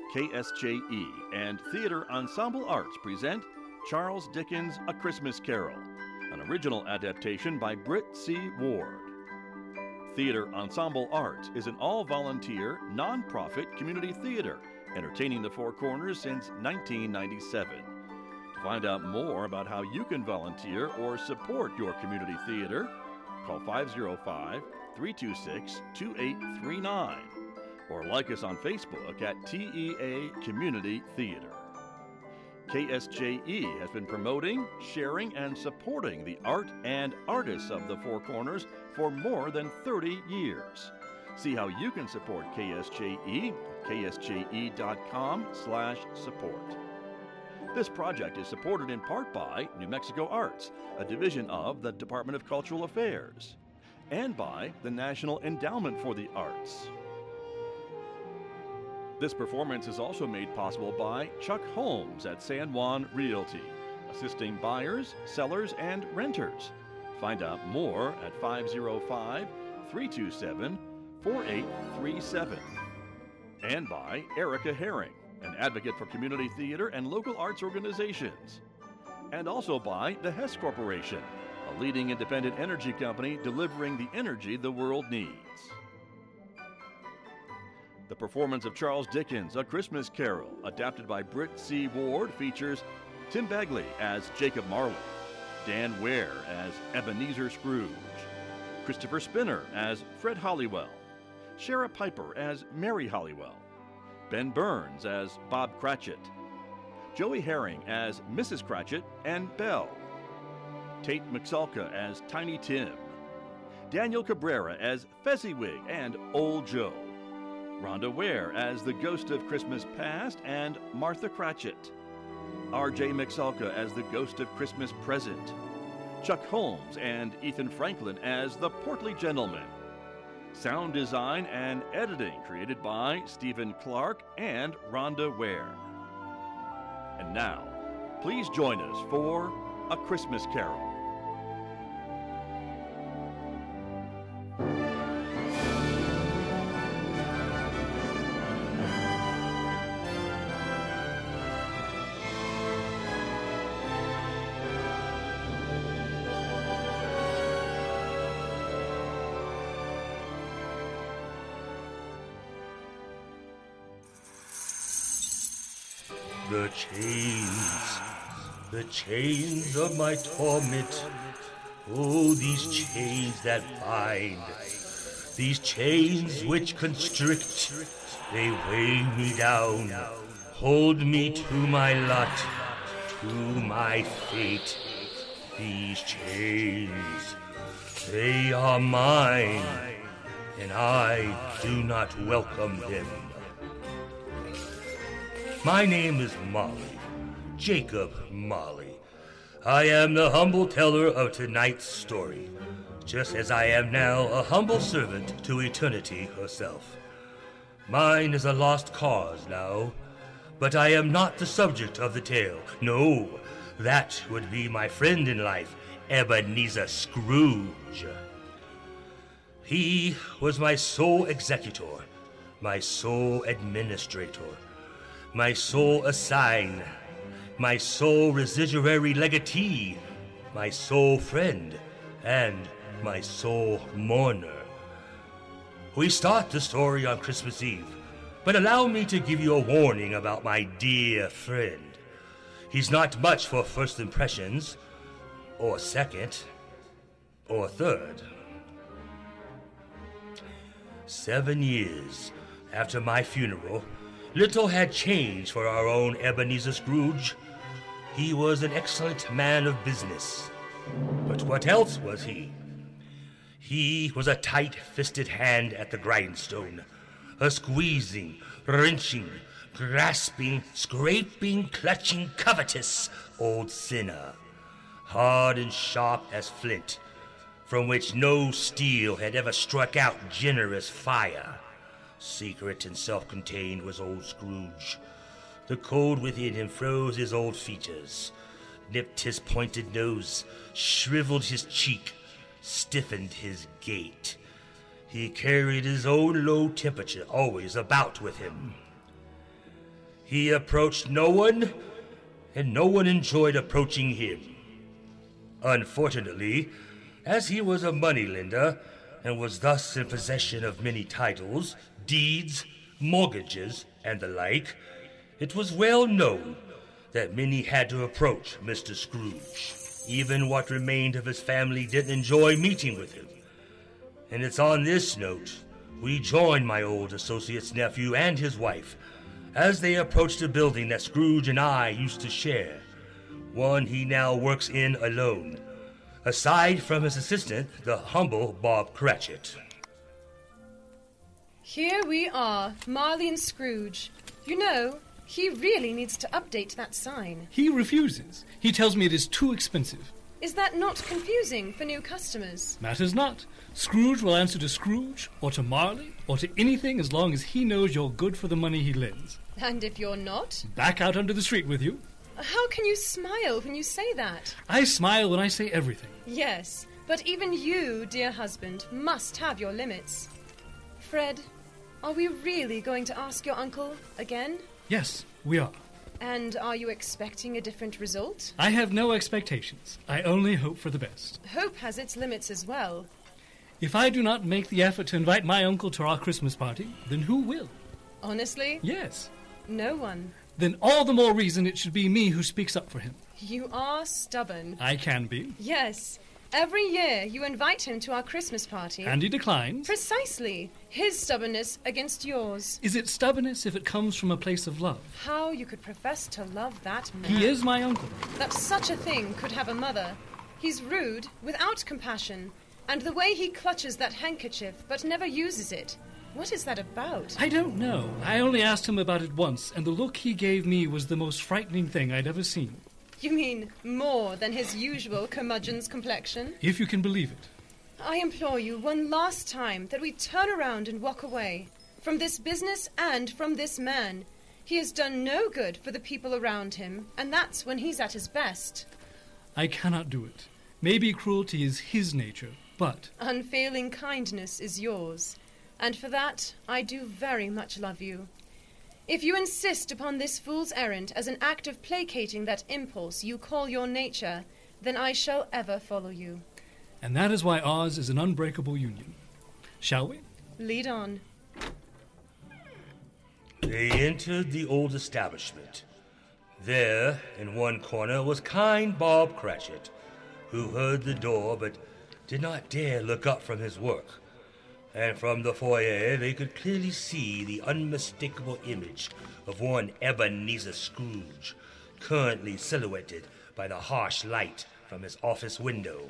KSJE and Theater Ensemble Arts present Charles Dickens' A Christmas Carol, an original adaptation by Britt C. Ward. Theater Ensemble Arts is an all-volunteer, non-profit community theater entertaining the Four Corners since 1997. To find out more about how you can volunteer or support your community theater, call 505-326-2839 or like us on Facebook at TEA Community Theater. KSJE has been promoting, sharing, and supporting the art and artists of the Four Corners for more than 30 years. See how you can support KSJE at ksje.com/support. This project is supported in part by New Mexico Arts, a division of the Department of Cultural Affairs, and by the National Endowment for the Arts. This performance is also made possible by Chuck Holmes at San Juan Realty, assisting buyers, sellers, and renters. Find out more at 505-327-4837. And by Erica Herring, an advocate for community theater and local arts organizations. And also by the Hess Corporation, a leading independent energy company delivering the energy the world needs. The performance of Charles Dickens' A Christmas Carol, adapted by Britt C. Ward, features Tim Bagley as Jacob Marley, Dan Ware as Ebenezer Scrooge, Christopher Spinner as Fred Halliwell, Shara Piper as Mary Halliwell, Ben Burns as Bob Cratchit, Joey Herring as Mrs. Cratchit and Belle, Tate McSulka as Tiny Tim, Daniel Cabrera as Fezziwig and Old Joe, Rhonda Ware as the Ghost of Christmas Past and Martha Cratchit, R.J. McSulka as the Ghost of Christmas Present, Chuck Holmes and Ethan Franklin as the Portly Gentleman. Sound design and editing created by Stephen Clark and Rhonda Ware. And now, please join us for A Christmas Carol. The chains of my torment. Oh, these chains that bind, these chains which constrict, they weigh me down, hold me to my lot, to my fate. These chains, they are mine, and I do not welcome them. My name is Molly, Jacob Molly. I am the humble teller of tonight's story, just as I am now a humble servant to eternity herself. Mine is a lost cause now, but I am not the subject of the tale. No, that would be my friend in life, Ebenezer Scrooge. He was my sole executor, my sole administrator, my sole assign, my sole residuary legatee, my sole friend, and my sole mourner. We start the story on Christmas Eve, but allow me to give you a warning about my dear friend. He's not much for first impressions, or second, or third. 7 years after my funeral, little had changed for our own Ebenezer Scrooge. He was an excellent man of business. But what else was he? He was a tight-fisted hand at the grindstone, a squeezing, wrenching, grasping, scraping, clutching, covetous old sinner, hard and sharp as flint, from which no steel had ever struck out generous fire. Secret and self-contained was old Scrooge. The cold within him froze his old features, nipped his pointed nose, shriveled his cheek, stiffened his gait. He carried his own low temperature always about with him. He approached no one, and no one enjoyed approaching him. Unfortunately, as he was a moneylender and was thus in possession of many titles, deeds, mortgages, and the like, it was well known that many had to approach Mr. Scrooge. Even what remained of his family didn't enjoy meeting with him. And it's on this note we joined my old associate's nephew and his wife as they approached a building that Scrooge and I used to share, one he now works in alone, aside from his assistant, the humble Bob Cratchit. Here we are, Marley and Scrooge. You know, he really needs to update that sign. He refuses. He tells me it is too expensive. Is that not confusing for new customers? Matters not. Scrooge will answer to Scrooge, or to Marley, or to anything as long as he knows you're good for the money he lends. And if you're not? Back out onto the street with you. How can you smile when you say that? I smile when I say everything. Yes, but even you, dear husband, must have your limits. Fred, are we really going to ask your uncle again? Yes, we are. And are you expecting a different result? I have no expectations. I only hope for the best. Hope has its limits as well. If I do not make the effort to invite my uncle to our Christmas party, then who will? Honestly? Yes. No one. Then all the more reason it should be me who speaks up for him. You are stubborn. I can be. Yes. Every year you invite him to our Christmas party. And he declines. Precisely. His stubbornness against yours. Is it stubbornness if it comes from a place of love? How you could profess to love that man. He is my uncle. That such a thing could have a mother. He's rude, without compassion. And the way he clutches that handkerchief but never uses it. What is that about? I don't know. I only asked him about it once, and the look he gave me was the most frightening thing I'd ever seen. You mean more than his usual curmudgeon's complexion? If you can believe it. I implore you one last time that we turn around and walk away. From this business and from this man. He has done no good for the people around him, and that's when he's at his best. I cannot do it. Maybe cruelty is his nature, but... Unfailing kindness is yours, and for that I do very much love you. If you insist upon this fool's errand as an act of placating that impulse you call your nature, then I shall ever follow you. And that is why Oz is an unbreakable union. Shall we? Lead on. They entered the old establishment. There, in one corner, was kind Bob Cratchit, who heard the door but did not dare look up from his work. And from the foyer they could clearly see the unmistakable image of one Ebenezer Scrooge, currently silhouetted by the harsh light from his office window.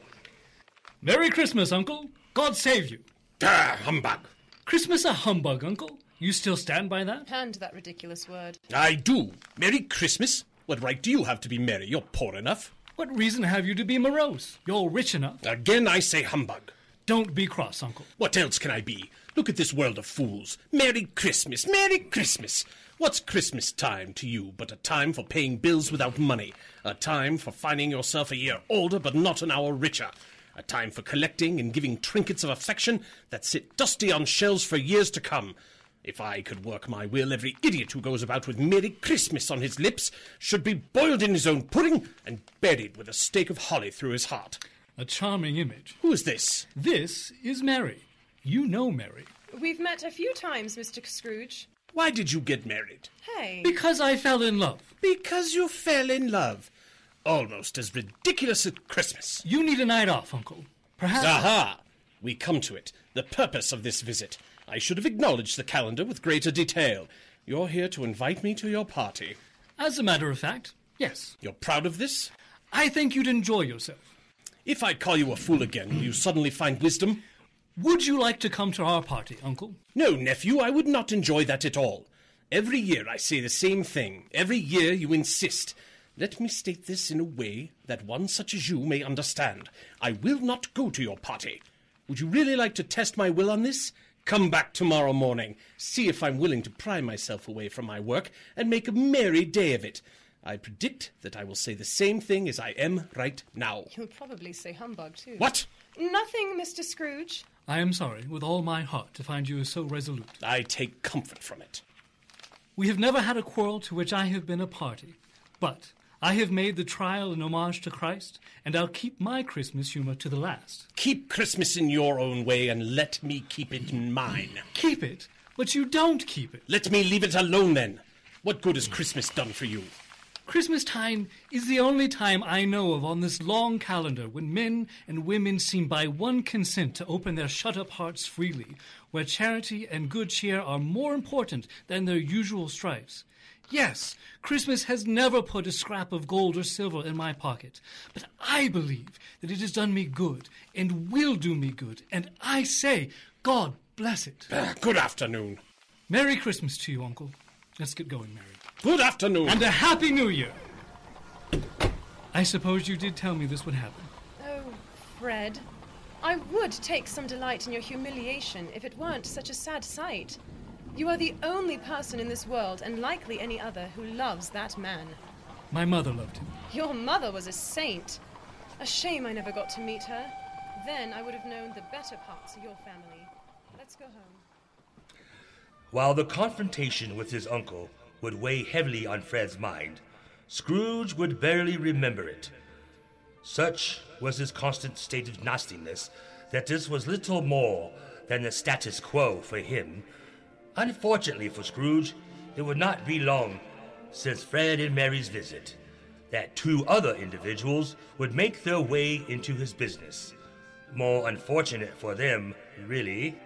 Merry Christmas, Uncle. God save you. Ah, humbug. Christmas a humbug, Uncle. You still stand by that? Hand that ridiculous word. I do. Merry Christmas? What right do you have to be merry? You're poor enough. What reason have you to be morose? You're rich enough. Again I say humbug. Don't be cross, Uncle. What else can I be? Look at this world of fools. Merry Christmas, Merry Christmas. What's Christmas time to you but a time for paying bills without money? A time for finding yourself a year older but not an hour richer? A time for collecting and giving trinkets of affection that sit dusty on shelves for years to come? If I could work my will, every idiot who goes about with Merry Christmas on his lips should be boiled in his own pudding and buried with a stake of holly through his heart. A charming image. Who is this? This is Mary. You know Mary. We've met a few times, Mr. Scrooge. Why did you get married? Hey. Because I fell in love. Because you fell in love. Almost as ridiculous as Christmas. You need a night off, Uncle. Perhaps... Aha! We come to it. The purpose of this visit. I should have acknowledged the calendar with greater detail. You're here to invite me to your party. As a matter of fact, yes. You're proud of this? I think you'd enjoy yourself. If I call you a fool again, will you suddenly find wisdom? Would you like to come to our party, Uncle? No, nephew, I would not enjoy that at all. Every year I say the same thing. Every year you insist. Let me state this in a way that one such as you may understand. I will not go to your party. Would you really like to test my will on this? Come back tomorrow morning. See if I'm willing to pry myself away from my work and make a merry day of it. I predict that I will say the same thing as I am right now. You'll probably say humbug, too. What? Nothing, Mr. Scrooge. I am sorry, with all my heart, to find you so resolute. I take comfort from it. We have never had a quarrel to which I have been a party. But I have made the trial an homage to Christ, and I'll keep my Christmas humor to the last. Keep Christmas in your own way and let me keep it in mine. Keep it? But you don't keep it. Let me leave it alone then. What good has Christmas done for you? Christmas time is the only time I know of on this long calendar when men and women seem by one consent to open their shut-up hearts freely, where charity and good cheer are more important than their usual strifes. Yes, Christmas has never put a scrap of gold or silver in my pocket, but I believe that it has done me good and will do me good, and I say, God bless it. Good afternoon. Merry Christmas to you, Uncle. Let's get going, Mary. Good afternoon. And a Happy New Year! I suppose you did tell me this would happen. Oh, Fred, I would take some delight in your humiliation if it weren't such a sad sight. You are the only person in this world, and likely any other, who loves that man. My mother loved him. Your mother was a saint. A shame I never got to meet her. Then I would have known the better parts of your family. Let's go home. While the confrontation with his uncle would weigh heavily on Fred's mind, Scrooge would barely remember it. Such was his constant state of nastiness that this was little more than the status quo for him. Unfortunately for Scrooge, it would not be long since Fred and Mary's visit that two other individuals would make their way into his business. More unfortunate for them, really.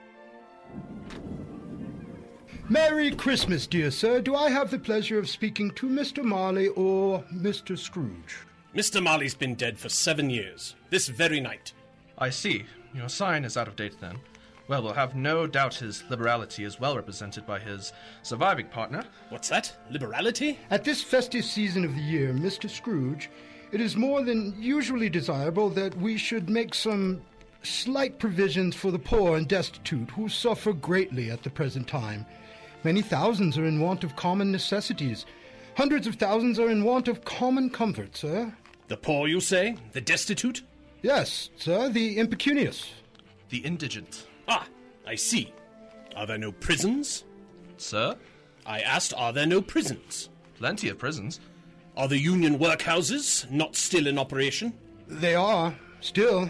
Merry Christmas, dear sir. Do I have the pleasure of speaking to Mr. Marley or Mr. Scrooge? Mr. Marley's been dead for 7 years, this very night. I see. Your sign is out of date then. Well, we'll have no doubt his liberality is well represented by his surviving partner. What's that? Liberality? At this festive season of the year, Mr. Scrooge, it is more than usually desirable that we should make some slight provisions for the poor and destitute who suffer greatly at the present time. Many thousands are in want of common necessities. Hundreds of thousands are in want of common comfort, sir. The poor, you say? The destitute? Yes, sir, the impecunious. The indigent. Ah, I see. Are there no prisons? Sir? I asked, are there no prisons? Plenty of prisons. Are the union workhouses not still in operation? They are, still.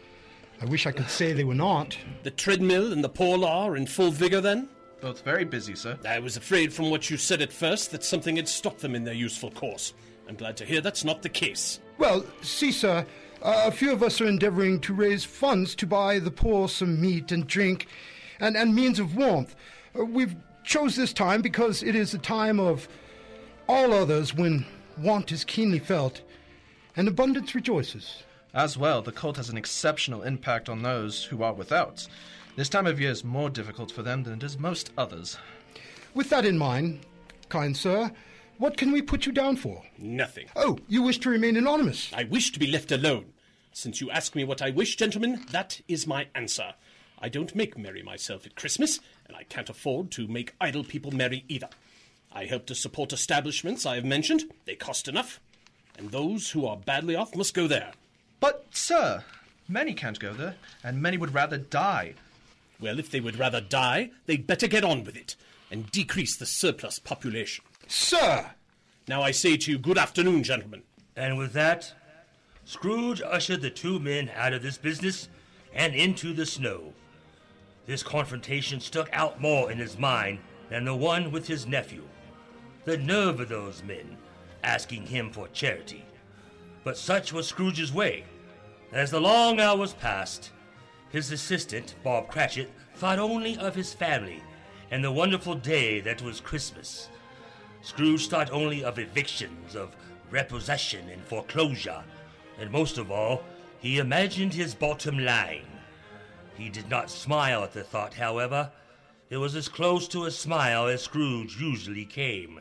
I wish I could say they were not. The treadmill and the poor law are in full vigor then? Both very busy, sir. I was afraid from what you said at first that something had stopped them in their useful course. I'm glad to hear that's not the case. Well, see, sir, a few of us are endeavoring to raise funds to buy the poor some meat and drink and means of warmth. We've chose this time because it is a time of all others when want is keenly felt and abundance rejoices. As well, the cult has an exceptional impact on those who are without. This time of year is more difficult for them than it is most others. With that in mind, kind sir, what can we put you down for? Nothing. Oh, you wish to remain anonymous? I wish to be left alone. Since you ask me what I wish, gentlemen, that is my answer. I don't make merry myself at Christmas, and I can't afford to make idle people merry either. I help to support establishments I have mentioned. They cost enough. And those who are badly off must go there. But, sir, many can't go there, and many would rather die. Well, if they would rather die, they'd better get on with it, and decrease the surplus population. Sir! Now I say to you, good afternoon, gentlemen. And with that, Scrooge ushered the two men out of this business and into the snow. This confrontation stuck out more in his mind than the one with his nephew. The nerve of those men, asking him for charity. But such was Scrooge's way. As the long hours passed, his assistant, Bob Cratchit, thought only of his family and the wonderful day that was Christmas. Scrooge thought only of evictions, of repossession and foreclosure, and most of all, he imagined his bottom line. He did not smile at the thought, however. It was as close to a smile as Scrooge usually came.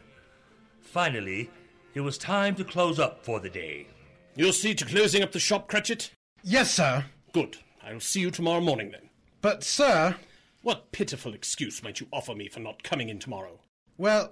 Finally, it was time to close up for the day. You'll see to closing up the shop, Cratchit? Yes, sir. Good. I'll see you tomorrow morning, then. But, sir... What pitiful excuse might you offer me for not coming in tomorrow? Well,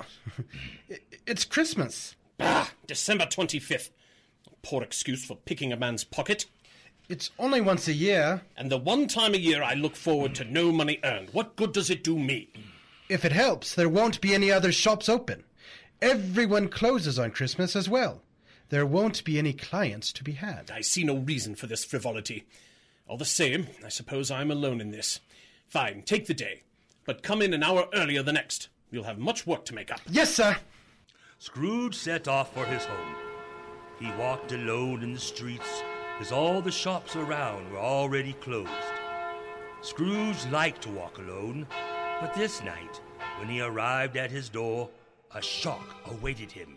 it's Christmas. Bah! December 25th. A poor excuse for picking a man's pocket. It's only once a year. And the one time a year I look forward to no money earned. What good does it do me? If it helps, there won't be any other shops open. Everyone closes on Christmas as well. There won't be any clients to be had. I see no reason for this frivolity. All the same, I suppose I'm alone in this. Fine, take the day. But come in an hour earlier the next. You'll have much work to make up. Yes, sir. Scrooge set off for his home. He walked alone in the streets, as all the shops around were already closed. Scrooge liked to walk alone, but this night, when he arrived at his door, a shock awaited him.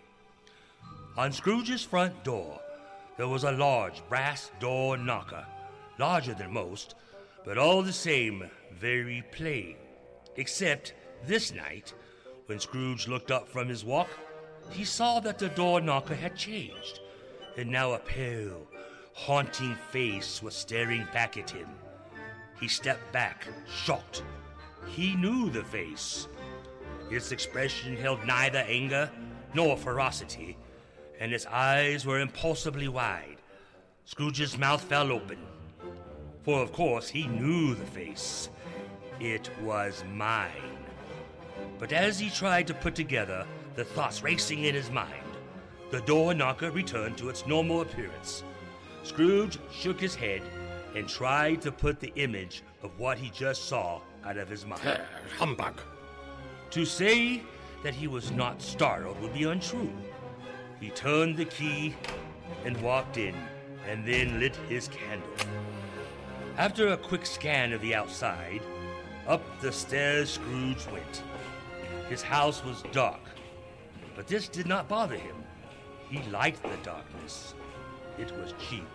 On Scrooge's front door, there was a large brass door knocker, larger than most, but all the same very plain. Except this night, when Scrooge looked up from his walk, he saw that the door knocker had changed, and now a pale, haunting face was staring back at him. He stepped back, shocked. He knew the face. Its expression held neither anger nor ferocity, and its eyes were impulsively wide. Scrooge's mouth fell open, for of course he knew the face. It was mine. But as he tried to put together the thoughts racing in his mind, the door knocker returned to its normal appearance. Scrooge shook his head and tried to put the image of what he just saw out of his mind. Humbug. To say that he was not startled would be untrue. He turned the key and walked in, and then lit his candle. After a quick scan of the outside, up the stairs Scrooge went. His house was dark, but this did not bother him. He liked the darkness. It was cheap.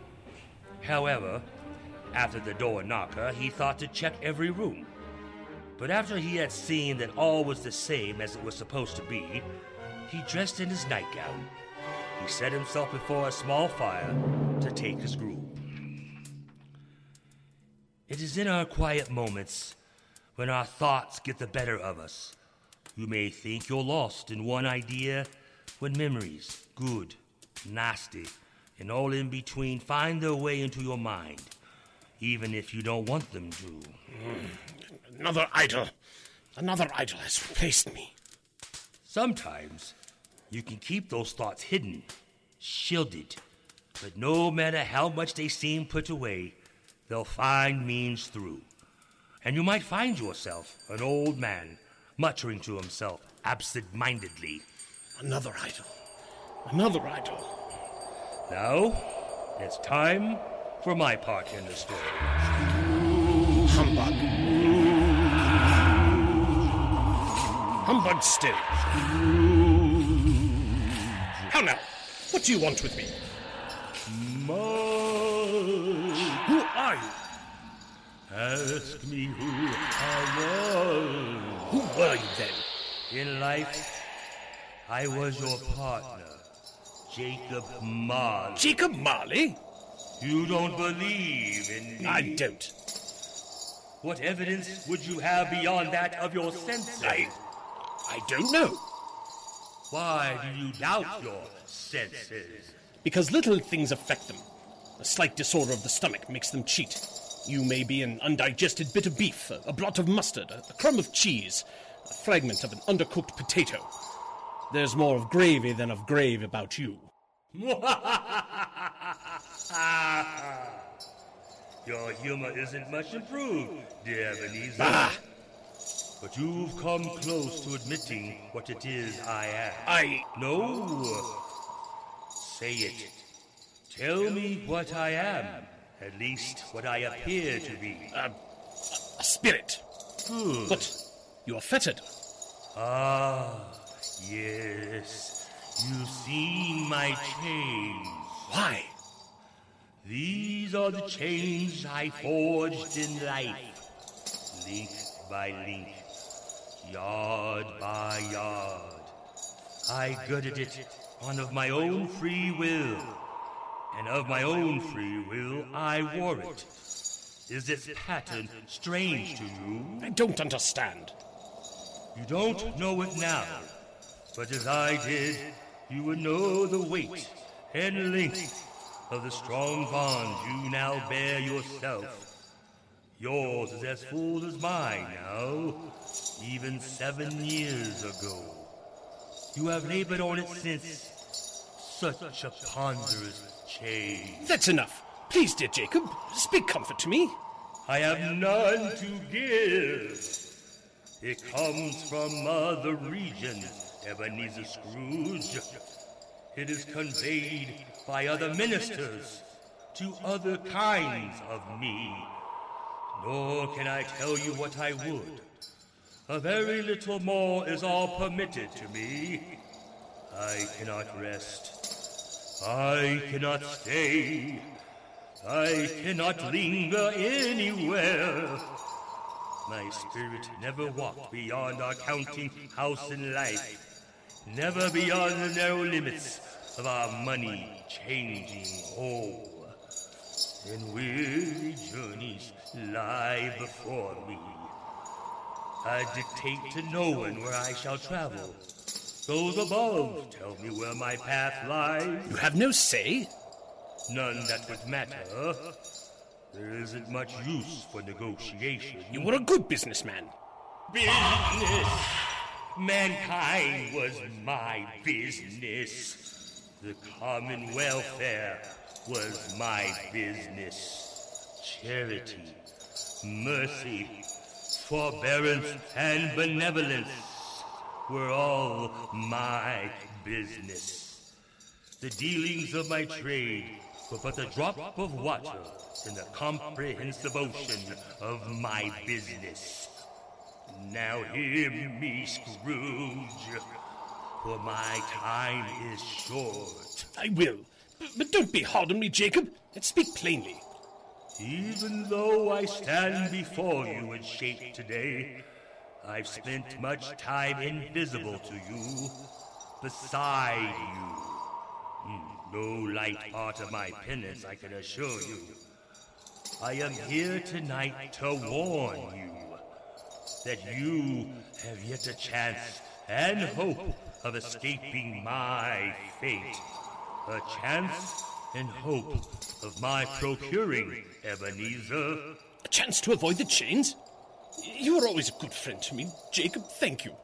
However, after the door knocker, he thought to check every room. But after he had seen that all was the same as it was supposed to be, he dressed in his nightgown. He set himself before a small fire to take his gruel. It is in our quiet moments when our thoughts get the better of us. You may think you're lost in one idea when memories, good, nasty, and all in between, find their way into your mind, even if you don't want them to. Another idol. Another idol has replaced me. Sometimes you can keep those thoughts hidden, shielded, but no matter how much they seem put away, they'll find means through. And you might find yourself an old man muttering to himself absent-mindedly. Another idol. Another idol. Now, it's time for my part in the story. Humbug. Humbug still. How now? What do you want with me? Who are you? Ask me who I was. Who were you then? In life, I was your partner, Jacob Marley. Jacob Marley? You don't believe in me? I don't. What evidence would you have beyond that of your senses? I don't know. Why do you doubt your senses? Because little things affect them. A slight disorder of the stomach makes them cheat. You may be an undigested bit of beef, a blot of mustard, a crumb of cheese, a fragment of an undercooked potato. There's more of gravy than of grave about you. Your humor isn't much improved, dear Ebenezer. Bah! But you've come close to admitting what it is I am. No. Say it. Tell me what I am. At least what I appear to be. A spirit. But you are fettered. Ah, yes. You've seen my chains. Why? These are the chains I forged in life. Link by link. Yard by yard. I girded it on of my own free will. And of my own free will, I wore it. Is its pattern strange to you? I don't understand. You don't know it now, but as I did, you would know the weight and length of the strong bonds you now bear yourself. Yours is as full as mine now, even 7 years ago. You have labored on it since. Such a ponderous chain. That's enough. Please, dear Jacob, speak comfort to me. I have none to give. It comes from Mother Regent, Ebenezer Scrooge. It is conveyed by other ministers to other kinds of me. Nor can I tell you what I would. A very little more is all permitted to me. I cannot rest. I cannot stay. I cannot linger anywhere. My spirit never walked beyond our counting house in life. Never beyond the narrow limits of our money-changing hole. And weary journeys lie before me. I dictate to no one where I shall travel. Those above tell me where my path lies. You have no say? None that would matter. There isn't much use for negotiation. You were a good businessman. Business! Mankind was my business. The common welfare was my business. Charity, mercy, forbearance, and benevolence were all my business. The dealings of my trade were but a drop of water in the comprehensive ocean of my business. Now hear me, Scrooge, for my time is short. I will. But don't be hard on me, Jacob, and speak plainly. Even though I stand before you in shape today, I've spent much time invisible to you, beside you. No light part of my penance, I can assure you. I am here tonight to warn you that you have yet a chance and hope of escaping my fate. A chance and hope of my procuring Ebenezer. A chance to avoid the chains? You were always a good friend to me, Jacob. Thank you.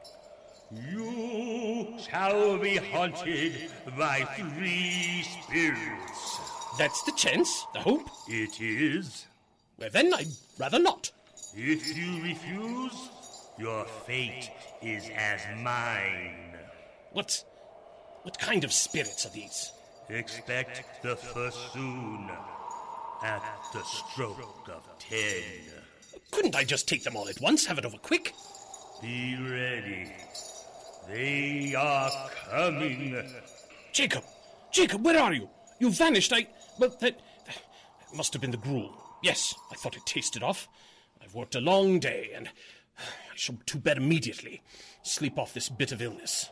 You shall be haunted by 3 spirits. That's the chance, the hope? It is. Well, then I'd rather not. If you refuse, your fate is as mine. What kind of spirits are these? Expect the first soon, at the stroke of 10. Couldn't I just take them all at once, have it over quick? Be ready. They are coming. Jacob, where are you? You vanished. That must have been the gruel. Yes, I thought it tasted off. I've worked a long day, and I shall to bed immediately. Sleep off this bit of illness.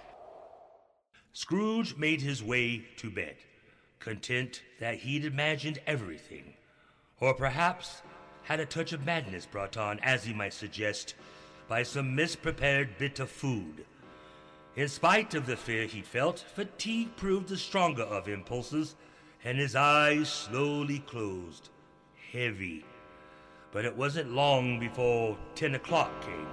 Scrooge made his way to bed, content that he'd imagined everything, or perhaps had a touch of madness brought on, as he might suggest, by some misprepared bit of food. In spite of the fear he felt, fatigue proved the stronger of impulses, and his eyes slowly closed, heavy. But it wasn't long before 10 o'clock came.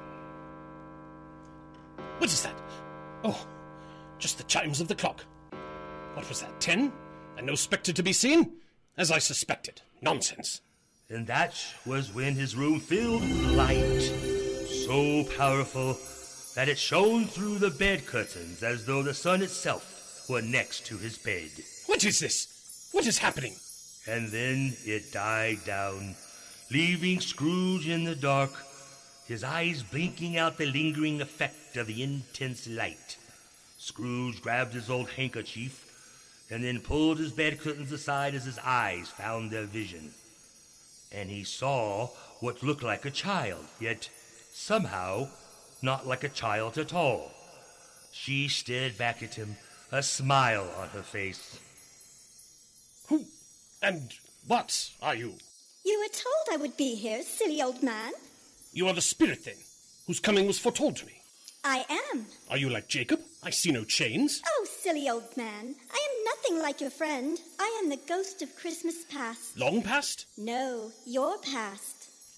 What is that? Oh, just the chimes of the clock. What was that, 10? And no spectre to be seen? As I suspected. Nonsense. And that was when his room filled with light, so powerful that it shone through the bed curtains as though the sun itself were next to his bed. What is this? What is happening? And then it died down, leaving Scrooge in the dark, his eyes blinking out the lingering effect of the intense light. Scrooge grabbed his old handkerchief and then pulled his bed curtains aside as his eyes found their vision. And he saw what looked like a child, yet somehow not like a child at all. She stared back at him, a smile on her face. Who and what are you? You were told I would be here, silly old man. You are the spirit, then, whose coming was foretold to me. I am. Are you like Jacob? I see no chains. Oh, silly old man. I am nothing like your friend. I am the ghost of Christmas past. Long past? No, your past.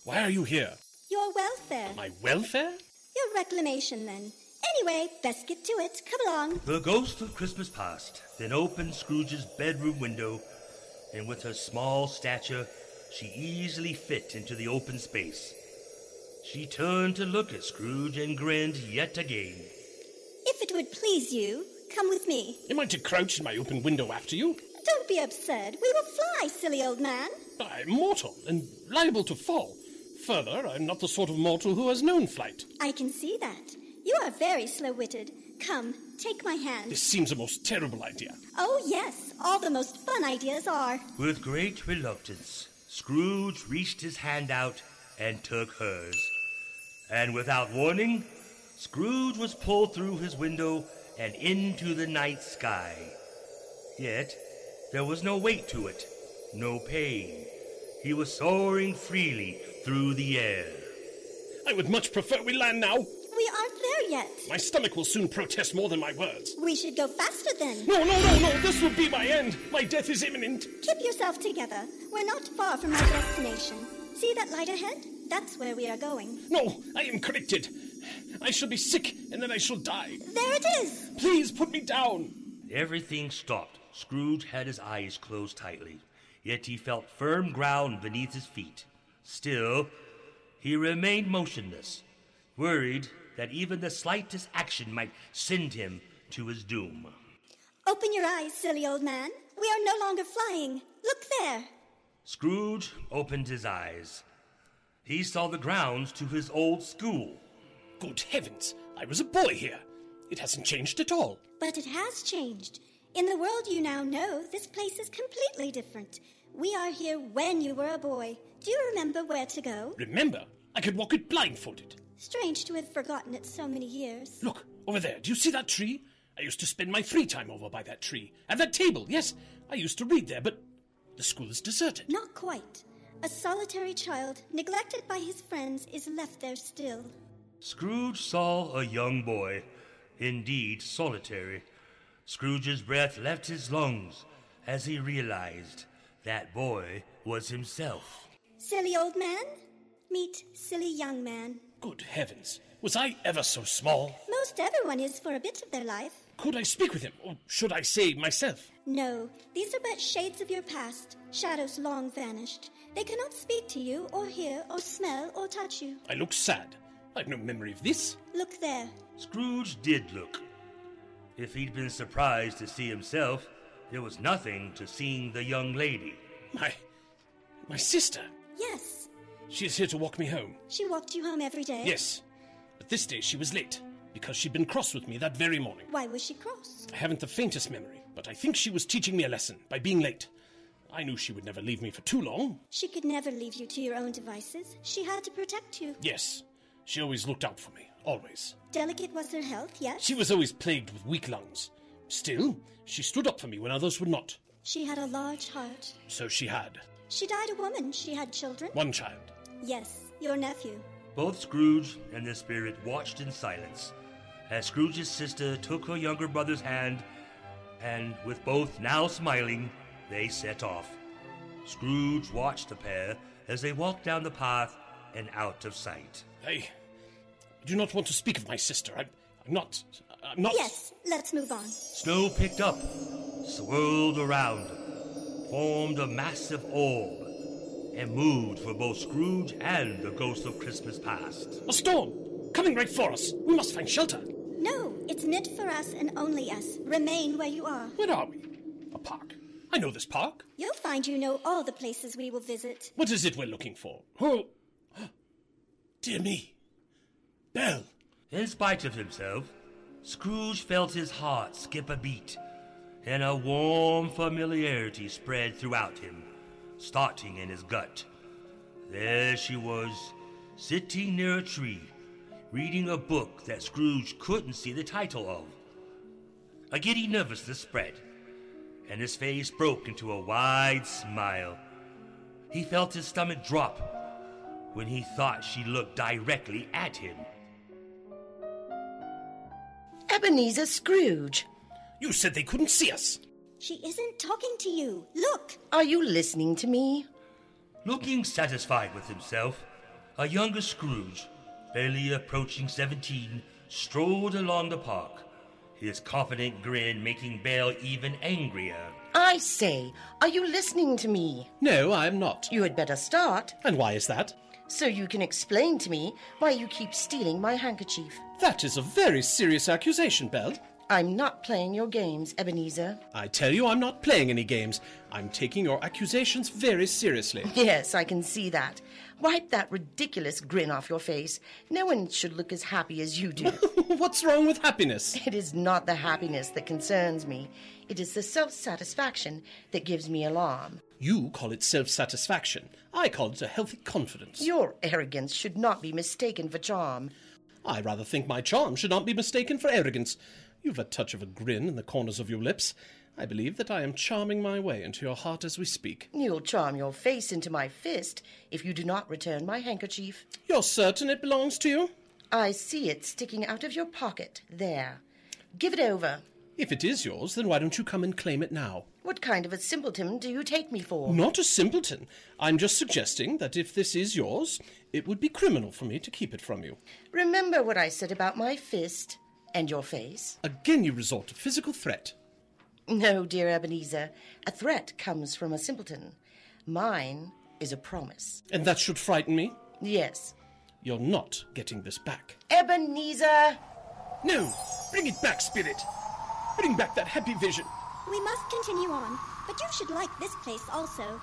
Why are you here? Your welfare. My welfare? Your reclamation, then. Anyway, best get to it. Come along. The ghost of Christmas Past then opened Scrooge's bedroom window, and with her small stature, she easily fit into the open space. She turned to look at Scrooge and grinned yet again. If it would please you, come with me. Am I to crouch in my open window after you? Don't be absurd. We will fly, silly old man. I'm mortal and liable to fall. Further, I'm not the sort of mortal who has known flight. I can see that. You are very slow-witted. Come, take my hand. This seems a most terrible idea. Oh, yes. All the most fun ideas are. With great reluctance, Scrooge reached his hand out and took hers. And without warning, Scrooge was pulled through his window and into the night sky. Yet, there was no weight to it, no pain. He was soaring freely through the air. I would much prefer we land now. We aren't there yet. My stomach will soon protest more than my words. We should go faster then. No, this will be my end. My death is imminent. Keep yourself together. We're not far from our destination. See that light ahead? That's where we are going. No, I am corrected. I shall be sick, and then I shall die. There it is. Please put me down. Everything stopped. Scrooge had his eyes closed tightly, yet he felt firm ground beneath his feet. Still, he remained motionless, worried that even the slightest action might send him to his doom. Open your eyes, silly old man. We are no longer flying. Look there. Scrooge opened his eyes. He saw the grounds to his old school. Good heavens, I was a boy here. It hasn't changed at all. But it has changed. In the world you now know, this place is completely different. We are here when you were a boy. Do you remember where to go? Remember? I could walk it blindfolded. Strange to have forgotten it so many years. Look, over there. Do you see that tree? I used to spend my free time over by that tree. At that table, yes. I used to read there, but the school is deserted. Not quite. A solitary child, neglected by his friends, is left there still. Scrooge saw a young boy, indeed solitary. Scrooge's breath left his lungs as he realized that boy was himself. Silly old man, meet silly young man. Good heavens, was I ever so small? Most everyone is for a bit of their life. Could I speak with him, or should I say myself? No, these are but shades of your past, shadows long vanished. They cannot speak to you, or hear, or smell, or touch you. I look sad. I've no memory of this. Look there. Scrooge did look. If he'd been surprised to see himself, there was nothing to seeing the young lady. My sister? Yes. She is here to walk me home. She walked you home every day? Yes. But this day she was late, because she'd been cross with me that very morning. Why was she cross? I haven't the faintest memory, but I think she was teaching me a lesson by being late. I knew she would never leave me for too long. She could never leave you to your own devices. She had to protect you. Yes. She always looked out for me. Always. Delicate was her health, yes? She was always plagued with weak lungs. Still, she stood up for me when others would not. She had a large heart. So she had. She died a woman. She had children. One child. Yes, your nephew. Both Scrooge and the spirit watched in silence as Scrooge's sister took her younger brother's hand, and with both now smiling, they set off. Scrooge watched the pair as they walked down the path and out of sight. I do not want to speak of my sister. I'm not... Yes, let's move on. Snow picked up, swirled around, formed a massive orb, and moved for both Scrooge and the ghost of Christmas Past. A storm! Coming right for us! We must find shelter! No, it's meant for us and only us. Remain where you are. Where are we? A park. I know this park. You'll find you know all the places we will visit. What is it we're looking for? Oh, dear me. Belle. In spite of himself, Scrooge felt his heart skip a beat, and a warm familiarity spread throughout him, starting in his gut. There she was, sitting near a tree, reading a book that Scrooge couldn't see the title of. A giddy nervousness spread, and his face broke into a wide smile. He felt his stomach drop when he thought she looked directly at him. Ebenezer Scrooge. You said they couldn't see us. She isn't talking to you. Look. Are you listening to me? Looking satisfied with himself, A younger Scrooge, barely approaching 17, strolled along the park, his confident grin making Belle even angrier. I say, are you listening to me? No, I am not. You had better start, And why is that? so you can explain to me why you keep stealing my handkerchief. That is a very serious accusation, Belle. I'm not playing your games, Ebenezer. I tell you, I'm not playing any games. I'm taking your accusations very seriously. Yes, I can see that. Wipe that ridiculous grin off your face. No one should look as happy as you do. What's wrong with happiness? It is not the happiness that concerns me. It is the self-satisfaction that gives me alarm. You call it self-satisfaction. I call it a healthy confidence. Your arrogance should not be mistaken for charm. I rather think my charm should not be mistaken for arrogance. You've a touch of a grin in the corners of your lips. I believe that I am charming my way into your heart as we speak. You'll charm your face into my fist if you do not return my handkerchief. You're certain it belongs to you? I see it sticking out of your pocket. There. Give it over. If it is yours, then why don't you come and claim it now? What kind of a simpleton do you take me for? Not a simpleton. I'm just suggesting that if this is yours, it would be criminal for me to keep it from you. Remember what I said about my fist and your face? Again you resort to physical threat. No, dear Ebenezer. A threat comes from a simpleton. Mine is a promise. And that should frighten me? Yes. You're not getting this back. Ebenezer! No! Bring it back, Spirit! Bring back that happy vision! We must continue on, but you should like this place also.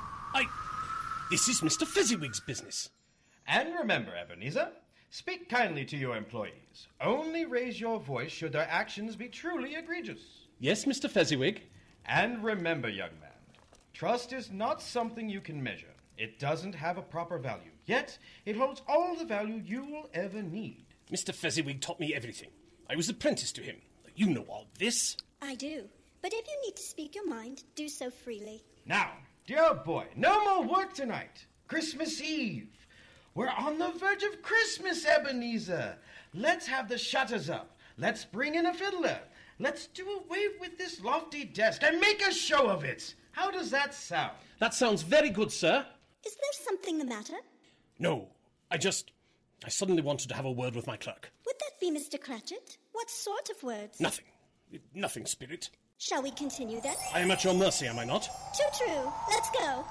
This is Mr. Fezziwig's business. And remember, Ebenezer, speak kindly to your employees. Only raise your voice should their actions be truly egregious. Yes, Mr. Fezziwig? And remember, young man, trust is not something you can measure. It doesn't have a proper value. Yet, it holds all the value you will ever need. Mr. Fezziwig taught me everything. I was apprenticed to him. You know all this. I do. But if you need to speak your mind, do so freely. Now, dear boy, no more work tonight. Christmas Eve. We're on the verge of Christmas, Ebenezer. Let's have the shutters up. Let's bring in a fiddler. Let's do away with this lofty desk and make a show of it. How does that sound? That sounds very good, sir. Is there something the matter? No, I suddenly wanted to have a word with my clerk. Would that be Mr. Cratchit? What sort of words? Nothing. Nothing, Spirit. Shall we continue then? I am at your mercy, am I not? Too true. Let's go.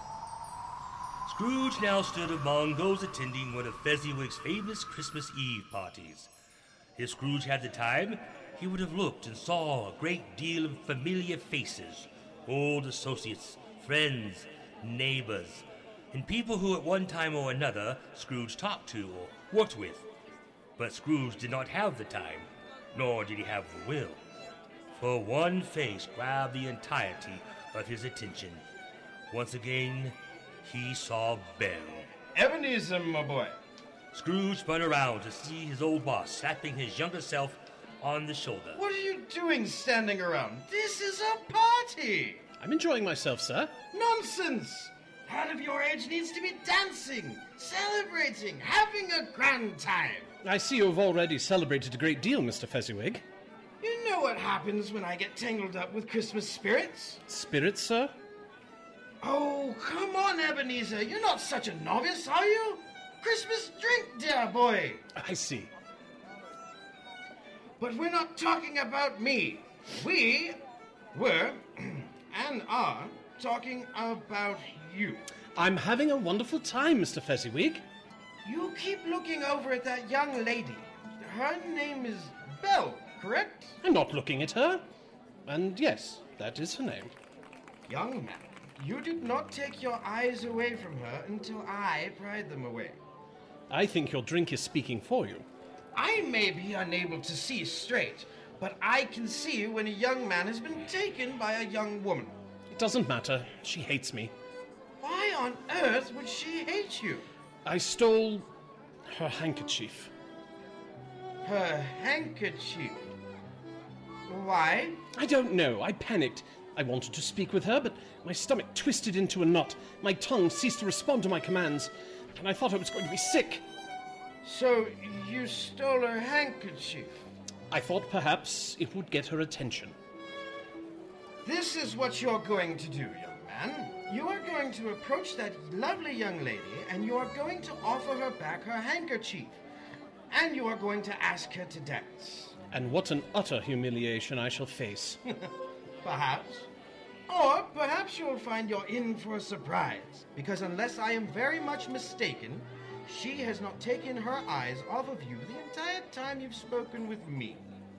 Scrooge now stood among those attending one of Fezziwig's famous Christmas Eve parties. If Scrooge had the time, he would have looked and saw a great deal of familiar faces, old associates, friends, neighbors, and people who at one time or another Scrooge talked to or worked with. But Scrooge did not have the time, nor did he have the will. For one face grabbed the entirety of his attention. Once again, he saw Belle. Ebenezer, my boy. Scrooge spun around to see his old boss slapping his younger self on the shoulder. What are you doing standing around? This is a party. I'm enjoying myself, sir. Nonsense. Part of your age needs to be dancing, celebrating, having a grand time. I see you've already celebrated a great deal, Mr. Fezziwig. You know what happens when I get tangled up with Christmas spirits? Spirits, sir? Oh, come on, Ebenezer. You're not such a novice, are you? Christmas drink, dear boy. I see. But we're not talking about me. We were and are talking about you. I'm having a wonderful time, Mr. Fezziwig. You keep looking over at that young lady. Her name is Belle, correct? I'm not looking at her. And yes, that is her name. Young man, you did not take your eyes away from her until I pried them away. I think your drink is speaking for you. I may be unable to see straight, but I can see when a young man has been taken by a young woman. It doesn't matter. She hates me. Why on earth would she hate you? I stole her handkerchief. Her handkerchief? Why? I don't know. I panicked. I wanted to speak with her, but my stomach twisted into a knot. My tongue ceased to respond to my commands, and I thought I was going to be sick. So you stole her handkerchief? I thought perhaps it would get her attention. This is what you're going to do, young man. You are going going to approach that lovely young lady and you are going to offer her back her handkerchief. And you are going to ask her to dance. And what an utter humiliation I shall face. Perhaps. Or perhaps you'll find you're in for a surprise. Because unless I am very much mistaken, she has not taken her eyes off of you the entire time you've spoken with me.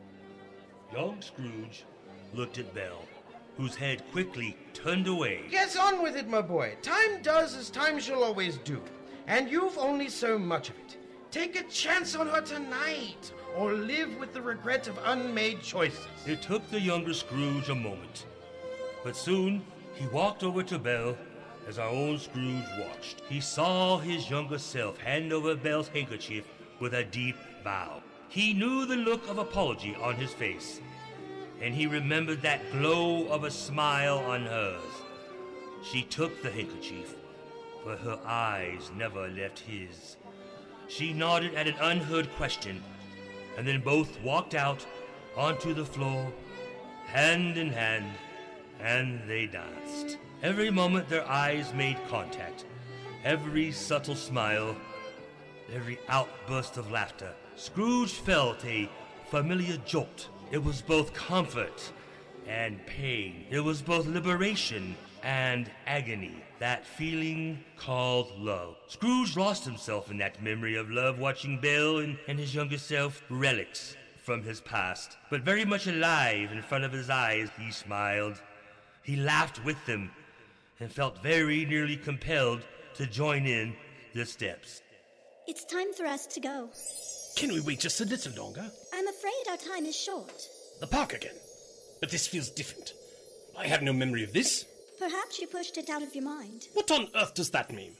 Young Scrooge looked at Belle, whose head quickly turned away. Get on with it, my boy. Time does as time shall always do. And you've only so much of it. Take a chance on her tonight, or live with the regret of unmade choices. It took the younger Scrooge a moment, but soon he walked over to Belle as our own Scrooge watched. He saw his younger self hand over Belle's handkerchief with a deep bow. He knew the look of apology on his face, and he remembered that glow of a smile on hers. She took the handkerchief, but her eyes never left his. She nodded at an unheard question, and then both walked out onto the floor, hand in hand, and they danced. Every moment their eyes made contact. Every subtle smile, every outburst of laughter. Scrooge felt a familiar jolt. It was both comfort and pain. It was both liberation and agony. That feeling called love. Scrooge lost himself in that memory of love, watching Belle and his younger self, relics from his past. But very much alive in front of his eyes, he smiled. He laughed with them and felt very nearly compelled to join in the steps. It's time for us to go. Can we wait just a little longer? I'm afraid our time is short. The park again. But this feels different. I have no memory of this. Perhaps you pushed it out of your mind. What on earth does that mean?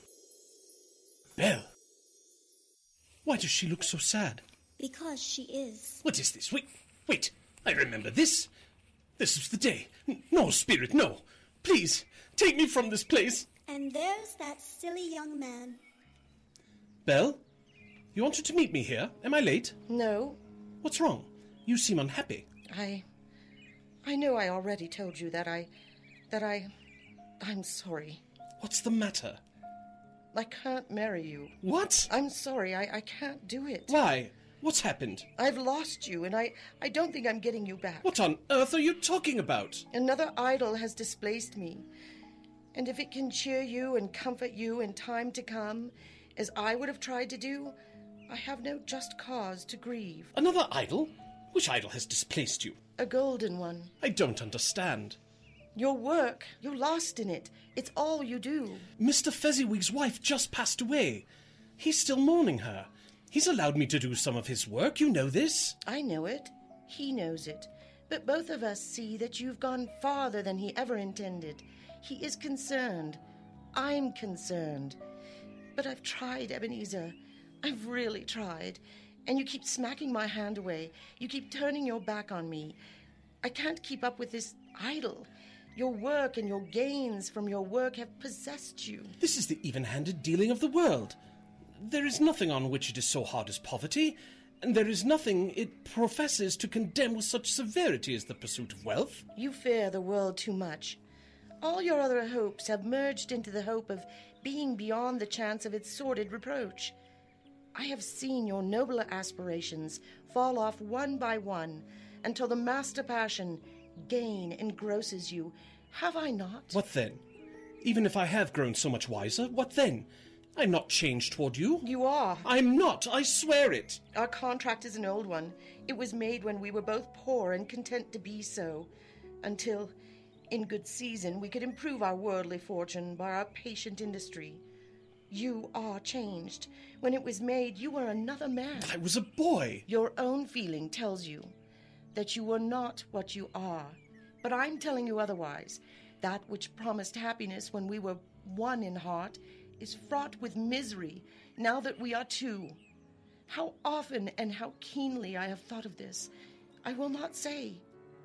Belle. Why does she look so sad? Because she is. What is this? Wait. I remember this. This was the day. No, Spirit, no. Please, take me from this place. And there's that silly young man. Belle, you wanted to meet me here. Am I late? No. What's wrong? You seem unhappy. I know I already told you that I'm sorry. What's the matter? I can't marry you. What? I'm sorry, I can't do it. Why? What's happened? I've lost you, and I don't think I'm getting you back. What on earth are you talking about? Another idol has displaced me. And if it can cheer you and comfort you in time to come, as I would have tried to do, I have no just cause to grieve. Another idol? Which idol has displaced you? A golden one. I don't understand. Your work. You're lost in it. It's all you do. Mr. Fezziwig's wife just passed away. He's still mourning her. He's allowed me to do some of his work. You know this. I know it. He knows it. But both of us see that you've gone farther than he ever intended. He is concerned. I'm concerned. But I've tried, Ebenezer. I've really tried. And you keep smacking my hand away. You keep turning your back on me. I can't keep up with this idol. Your work and your gains from your work have possessed you. This is the even-handed dealing of the world. There is nothing on which it is so hard as poverty, and there is nothing it professes to condemn with such severity as the pursuit of wealth. You fear the world too much. All your other hopes have merged into the hope of being beyond the chance of its sordid reproach. I have seen your nobler aspirations fall off one by one until the master passion, gain, engrosses you. Have I not? What then? Even if I have grown so much wiser, what then? I'm not changed toward you. You are. I'm not. I swear it. Our contract is an old one. It was made when we were both poor and content to be so, until, in good season, we could improve our worldly fortune by our patient industry. You are changed. When it was made, you were another man. I was a boy. Your own feeling tells you that you were not what you are. But I'm telling you otherwise. That which promised happiness when we were one in heart is fraught with misery now that we are two. How often and how keenly I have thought of this, I will not say.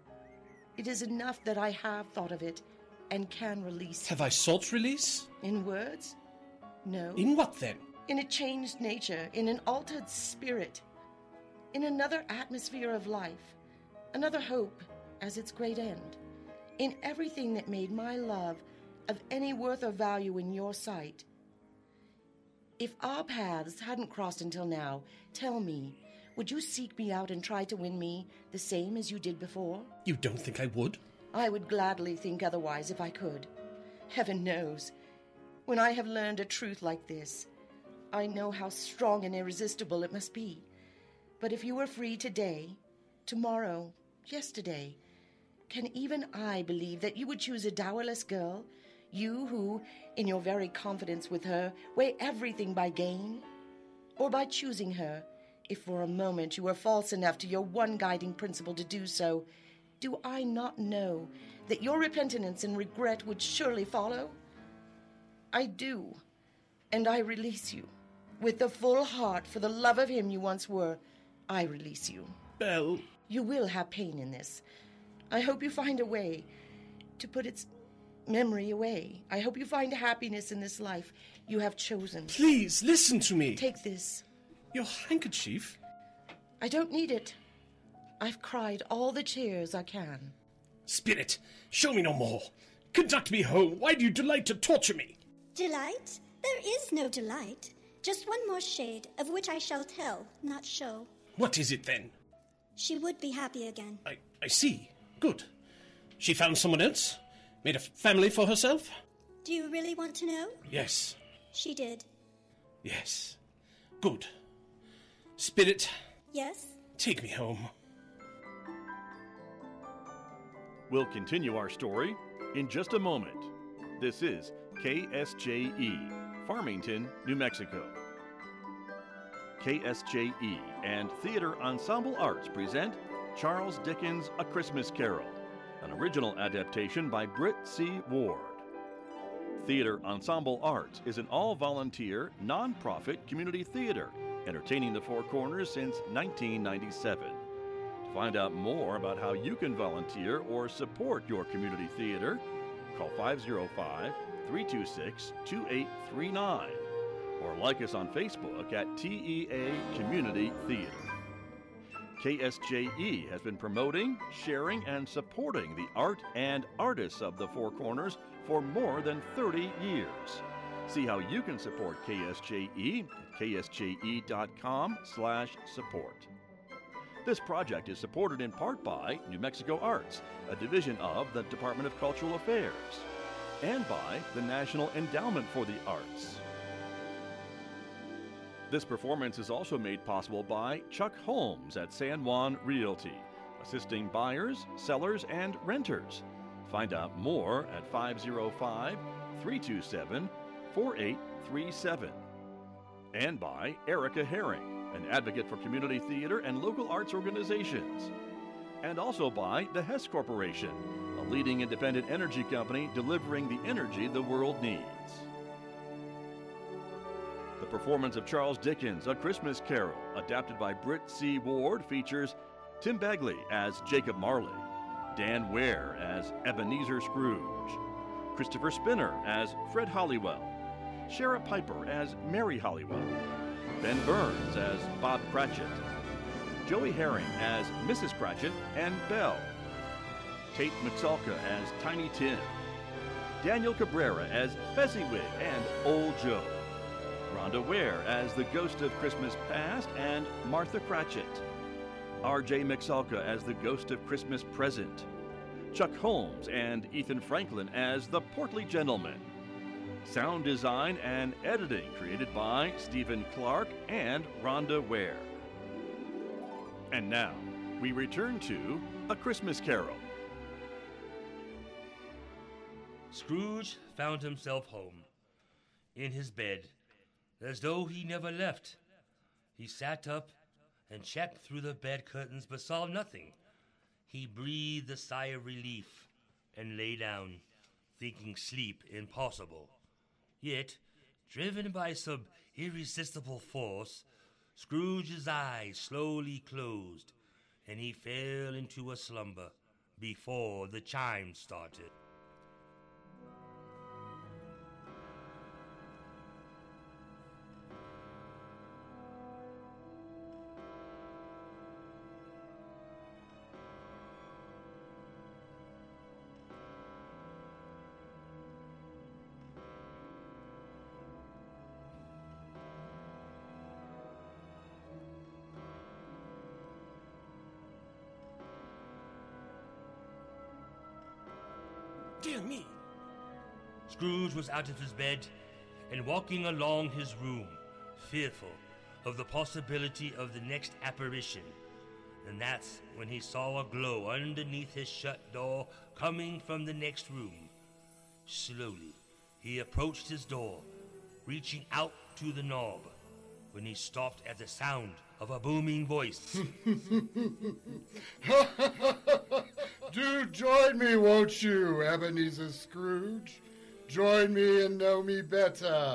It is enough that I have thought of it and can release it. Have I sought release? In words? No. In what then? In a changed nature, in an altered spirit, in another atmosphere of life, another hope as its great end, in everything that made my love of any worth or value in your sight. If our paths hadn't crossed until now, tell me, would you seek me out and try to win me the same as you did before? You don't think I would? I would gladly think otherwise if I could. Heaven knows, when I have learned a truth like this, I know how strong and irresistible it must be. But if you were free today, tomorrow, yesterday, can even I believe that you would choose a dowerless girl? You who, in your very confidence with her, weigh everything by gain? Or by choosing her, if for a moment you were false enough to your one guiding principle to do so, do I not know that your repentance and regret would surely follow? I do, and I release you. With the full heart for the love of him you once were, I release you. Belle. You will have pain in this. I hope you find a way to put its memory away. I hope you find happiness in this life you have chosen. Please, listen to me. Take this. Your handkerchief? I don't need it. I've cried all the tears I can. Spirit, show me no more. Conduct me home. Why do you delight to torture me? Delight? There is no delight. Just one more shade, of which I shall tell, not show. What is it, then? She would be happy again. I see. Good. She found someone else? Made a family for herself? Do you really want to know? Yes. She did. Yes. Good. Spirit. Yes? Take me home. We'll continue our story in just a moment. This is KSJE, Farmington, New Mexico. KSJE and Theater Ensemble Arts present Charles Dickens' A Christmas Carol, an original adaptation by Britt C. Ward. Theater Ensemble Arts is an all-volunteer, non-profit community theater entertaining the Four Corners since 1997. To find out more about how you can volunteer or support your community theater, call 505-326-2839 or like us on Facebook at TEA Community Theater. KSJE has been promoting, sharing, and supporting the art and artists of the Four Corners for more than 30 years. See how you can support KSJE at ksje.com/support. This project is supported in part by New Mexico Arts, a division of the Department of Cultural Affairs, and by the National Endowment for the Arts. This performance is also made possible by Chuck Holmes at San Juan Realty, assisting buyers, sellers, and renters. Find out more at 505-327-4837. And by Erica Herring, an advocate for community theater and local arts organizations. And also by the Hess Corporation, a leading independent energy company delivering the energy the world needs. The performance of Charles Dickens' A Christmas Carol, adapted by Britt C. Ward, features Tim Bagley as Jacob Marley, Dan Ware as Ebenezer Scrooge, Christopher Spinner as Fred Halliwell, Shara Piper as Mary Halliwell, Ben Burns as Bob Cratchit, Joey Herring as Mrs. Cratchit and Belle, Tate McSalka as Tiny Tim, Daniel Cabrera as Fezziwig and Old Joe, Rhonda Ware as the Ghost of Christmas Past and Martha Cratchit, R.J. McSalka as the Ghost of Christmas Present, Chuck Holmes and Ethan Franklin as the Portly Gentleman. Sound design and editing created by Stephen Clark and Rhonda Ware. And now, we return to A Christmas Carol. Scrooge found himself home, in his bed, as though he never left. He sat up and checked through the bed curtains, but saw nothing. He breathed a sigh of relief and lay down, thinking sleep impossible. Yet, driven by some irresistible force, Scrooge's eyes slowly closed, and he fell into a slumber before the chimes started. Dear me. Scrooge was out of his bed and walking along his room, fearful of the possibility of the next apparition. And that's when he saw a glow underneath his shut door coming from the next room. Slowly, he approached his door, reaching out to the knob, when he stopped at the sound of a booming voice. Do join me, won't you, Ebenezer Scrooge? Join me and know me better.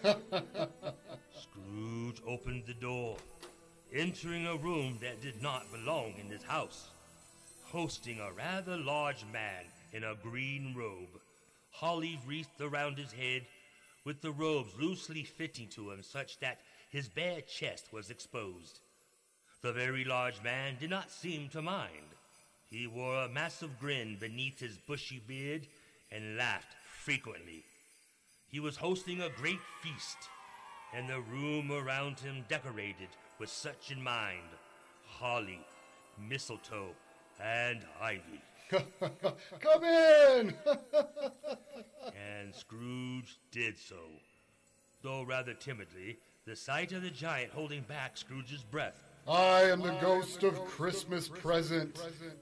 Scrooge opened the door, entering a room that did not belong in his house, hosting a rather large man in a green robe, holly wreathed around his head, with the robes loosely fitting to him such that his bare chest was exposed. The very large man did not seem to mind. He wore a massive grin beneath his bushy beard and laughed frequently. He was hosting a great feast, and the room around him decorated with such in mind: holly, mistletoe, and ivy. Come in! And Scrooge did so, though rather timidly, the sight of the giant holding back Scrooge's breath. I am the ghost of Christmas present.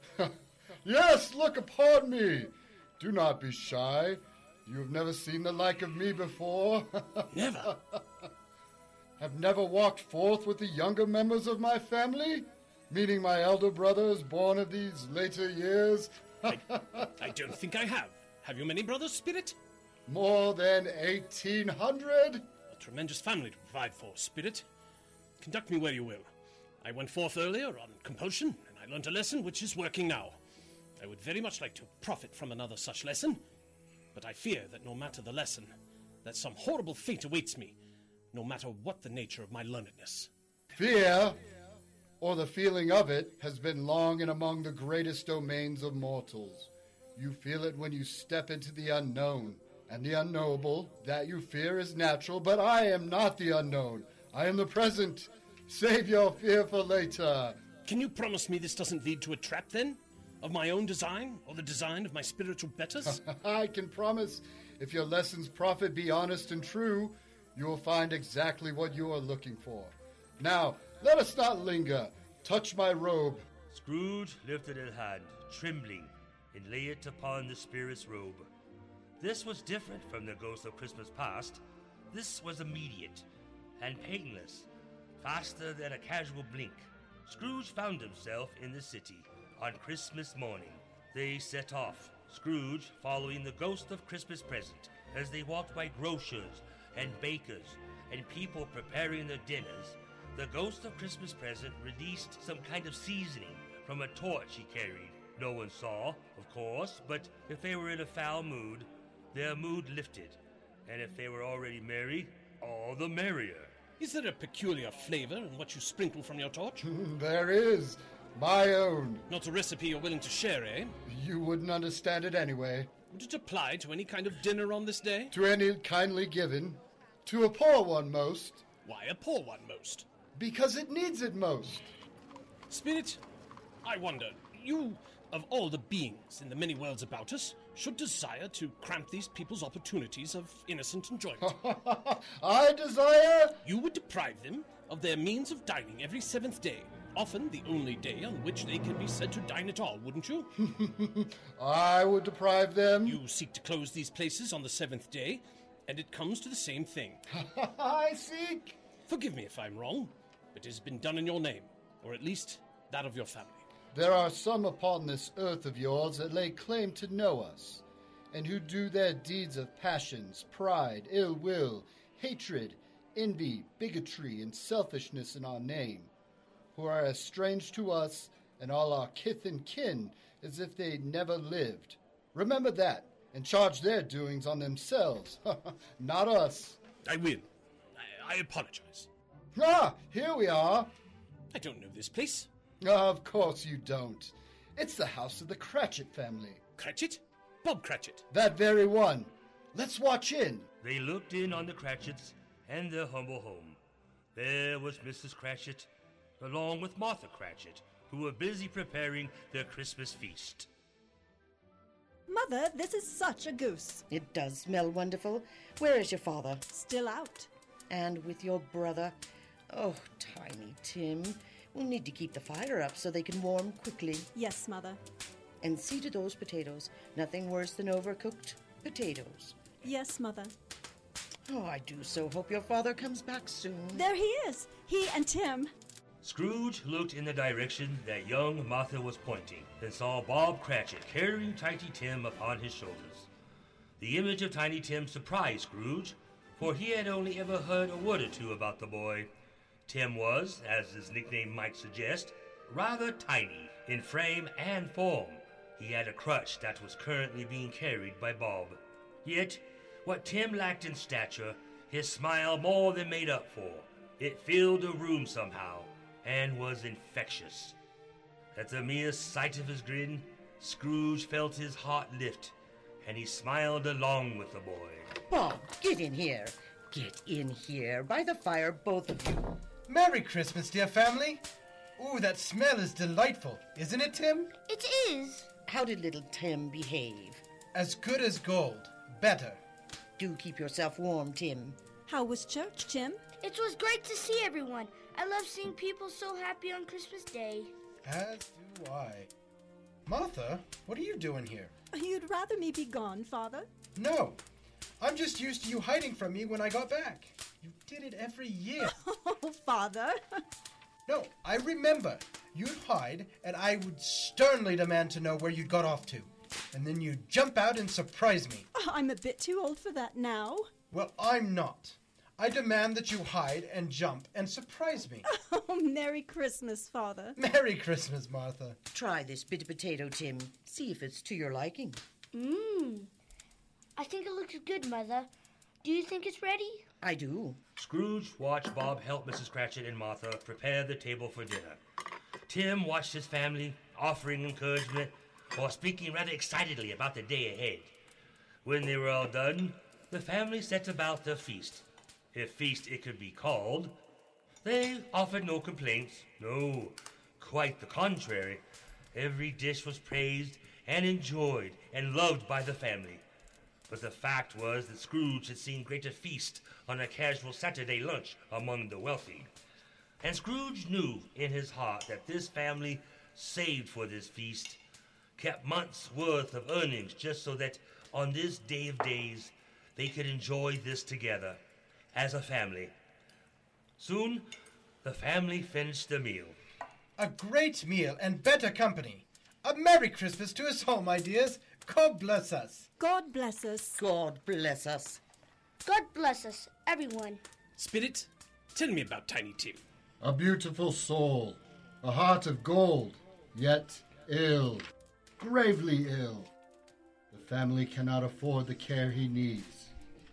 Yes, look upon me. Do not be shy. You have never seen the like of me before. Never. Have never walked forth with the younger members of my family? Meaning my elder brothers born of these later years? I don't think I have. Have you many brothers, Spirit? More than 1,800? A tremendous family to provide for, Spirit. Conduct me where you will. I went forth earlier on compulsion, and I learnt a lesson which is working now. I would very much like to profit from another such lesson, but I fear that no matter the lesson, that some horrible fate awaits me, no matter what the nature of my learnedness. Fear, or the feeling of it, has been long and among the greatest domains of mortals. You feel it when you step into the unknown, and the unknowable. That you fear is natural, but I am not the unknown. I am the present. Save your fear for later. Can you promise me this doesn't lead to a trap, then? Of my own design, or the design of my spiritual betters? I can promise, if your lessons profit be honest and true, you will find exactly what you are looking for. Now, let us not linger. Touch my robe. Scrooge lifted his hand, trembling, and lay it upon the spirit's robe. This was different from the ghost of Christmas past. This was immediate and painless, faster than a casual blink. Scrooge found himself in the city on Christmas morning. They set off, Scrooge following the ghost of Christmas present, as they walked by grocers and bakers and people preparing their dinners. The ghost of Christmas present released some kind of seasoning from a torch he carried. No one saw, of course, but if they were in a foul mood, their mood lifted, and if they were already merry, all the merrier. Is there a peculiar flavor in what you sprinkle from your torch? There is. My own. Not a recipe you're willing to share, eh? You wouldn't understand it anyway. Would it apply to any kind of dinner on this day? To any kindly given. To a poor one most. Why a poor one most? Because it needs it most. Spirit, I wonder, you, of all the beings in the many worlds about us, should desire to cramp these people's opportunities of innocent enjoyment. I desire? You would deprive them of their means of dining every 7th day, often the only day on which they can be said to dine at all, wouldn't you? I would deprive them. You seek to close these places on the 7th day, and it comes to the same thing. I seek? Forgive me if I'm wrong, but it has been done in your name, or at least that of your family. There are some upon this earth of yours that lay claim to know us, and who do their deeds of passions, pride, ill will, hatred, envy, bigotry, and selfishness in our name, who are as strange to us and all our kith and kin as if they never lived. Remember that, and charge their doings on themselves, not us. I will. I apologize. Ah, here we are. I don't know this place. Of course you don't. It's the house of the Cratchit family. Cratchit? Bob Cratchit. That very one. Let's watch in. They looked in on the Cratchits and their humble home. There was Mrs. Cratchit, along with Martha Cratchit, who were busy preparing their Christmas feast. Mother, this is such a goose. It does smell wonderful. Where is your father? Still out. And with your brother? Oh, Tiny Tim. We'll need to keep the fire up so they can warm quickly. Yes, Mother. And see to those potatoes. Nothing worse than overcooked potatoes. Yes, Mother. Oh, I do so hope your father comes back soon. There he is. He and Tim. Scrooge looked in the direction that young Martha was pointing, then saw Bob Cratchit carrying Tiny Tim upon his shoulders. The image of Tiny Tim surprised Scrooge, for he had only ever heard a word or two about the boy. Tim was, as his nickname might suggest, rather tiny in frame and form. He had a crutch that was currently being carried by Bob. Yet, what Tim lacked in stature, his smile more than made up for. It filled the room somehow, and was infectious. At the mere sight of his grin, Scrooge felt his heart lift, and he smiled along with the boy. Bob, get in here. Get in here. By the fire, both of you. Merry Christmas, dear family. Ooh, that smell is delightful, isn't it, Tim? It is. How did little Tim behave? As good as gold. Better. Do keep yourself warm, Tim. How was church, Tim? It was great to see everyone. I love seeing people so happy on Christmas Day. As do I. Martha, what are you doing here? You'd rather me be gone, Father? No. I'm just used to you hiding from me when I got back. You did it every year. Oh, Father. No, I remember. You'd hide, and I would sternly demand to know where you'd got off to. And then you'd jump out and surprise me. I'm a bit too old for that now. Well, I'm not. I demand that you hide and jump and surprise me. Oh, Merry Christmas, Father. Merry Christmas, Martha. Try this bit of potato, Tim. See if it's to your liking. I think it looks good, Mother. Do you think it's ready? I do. Scrooge watched Bob help Mrs. Cratchit and Martha prepare the table for dinner. Tim watched his family, offering encouragement or speaking rather excitedly about the day ahead. When they were all done, the family set about the feast. If feast it could be called. They offered no complaints. No, quite the contrary. Every dish was praised and enjoyed and loved by the family. But the fact was that Scrooge had seen greater feast on a casual Saturday lunch among the wealthy. And Scrooge knew in his heart that this family saved for this feast, kept months' worth of earnings just so that on this day of days they could enjoy this together as a family. Soon, the family finished the meal. A great meal and better company. A Merry Christmas to us all, my dears. God bless us. God bless us. God bless us. God bless us, everyone. Spirit, tell me about Tiny Tim. A beautiful soul, a heart of gold, yet ill, gravely ill. The family cannot afford the care he needs.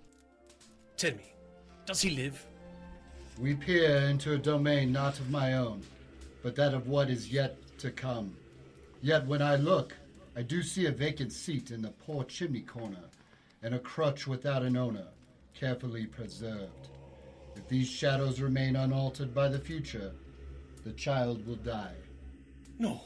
Tell me, does he live? We peer into a domain not of my own, but that of what is yet to come. Yet when I look, I do see a vacant seat in the poor chimney corner, and a crutch without an owner, carefully preserved. If these shadows remain unaltered by the future, the child will die. No,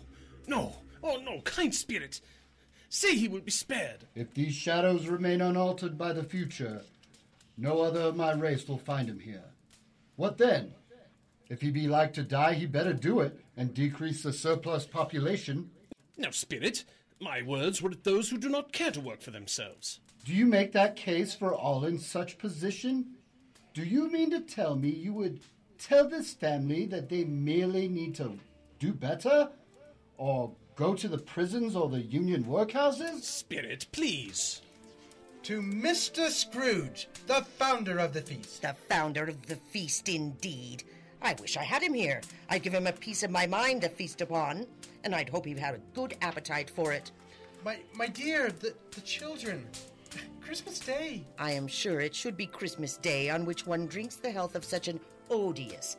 oh no, kind spirit. Say he will be spared. If these shadows remain unaltered by the future, no other of my race will find him here. What then? If he be like to die, he better do it, and decrease the surplus population. Now, spirit, my words were at those who do not care to work for themselves. Do you make that case for all in such position? Do you mean to tell me you would tell this family that they merely need to do better? Or go to the prisons or the union workhouses? Spirit, please. To Mr. Scrooge, the founder of the feast. The founder of the feast, indeed. I wish I had him here. I'd give him a piece of my mind to feast upon, and I'd hope he'd have a good appetite for it. My dear, the children. Christmas Day. I am sure it should be Christmas Day, on which one drinks the health of such an odious,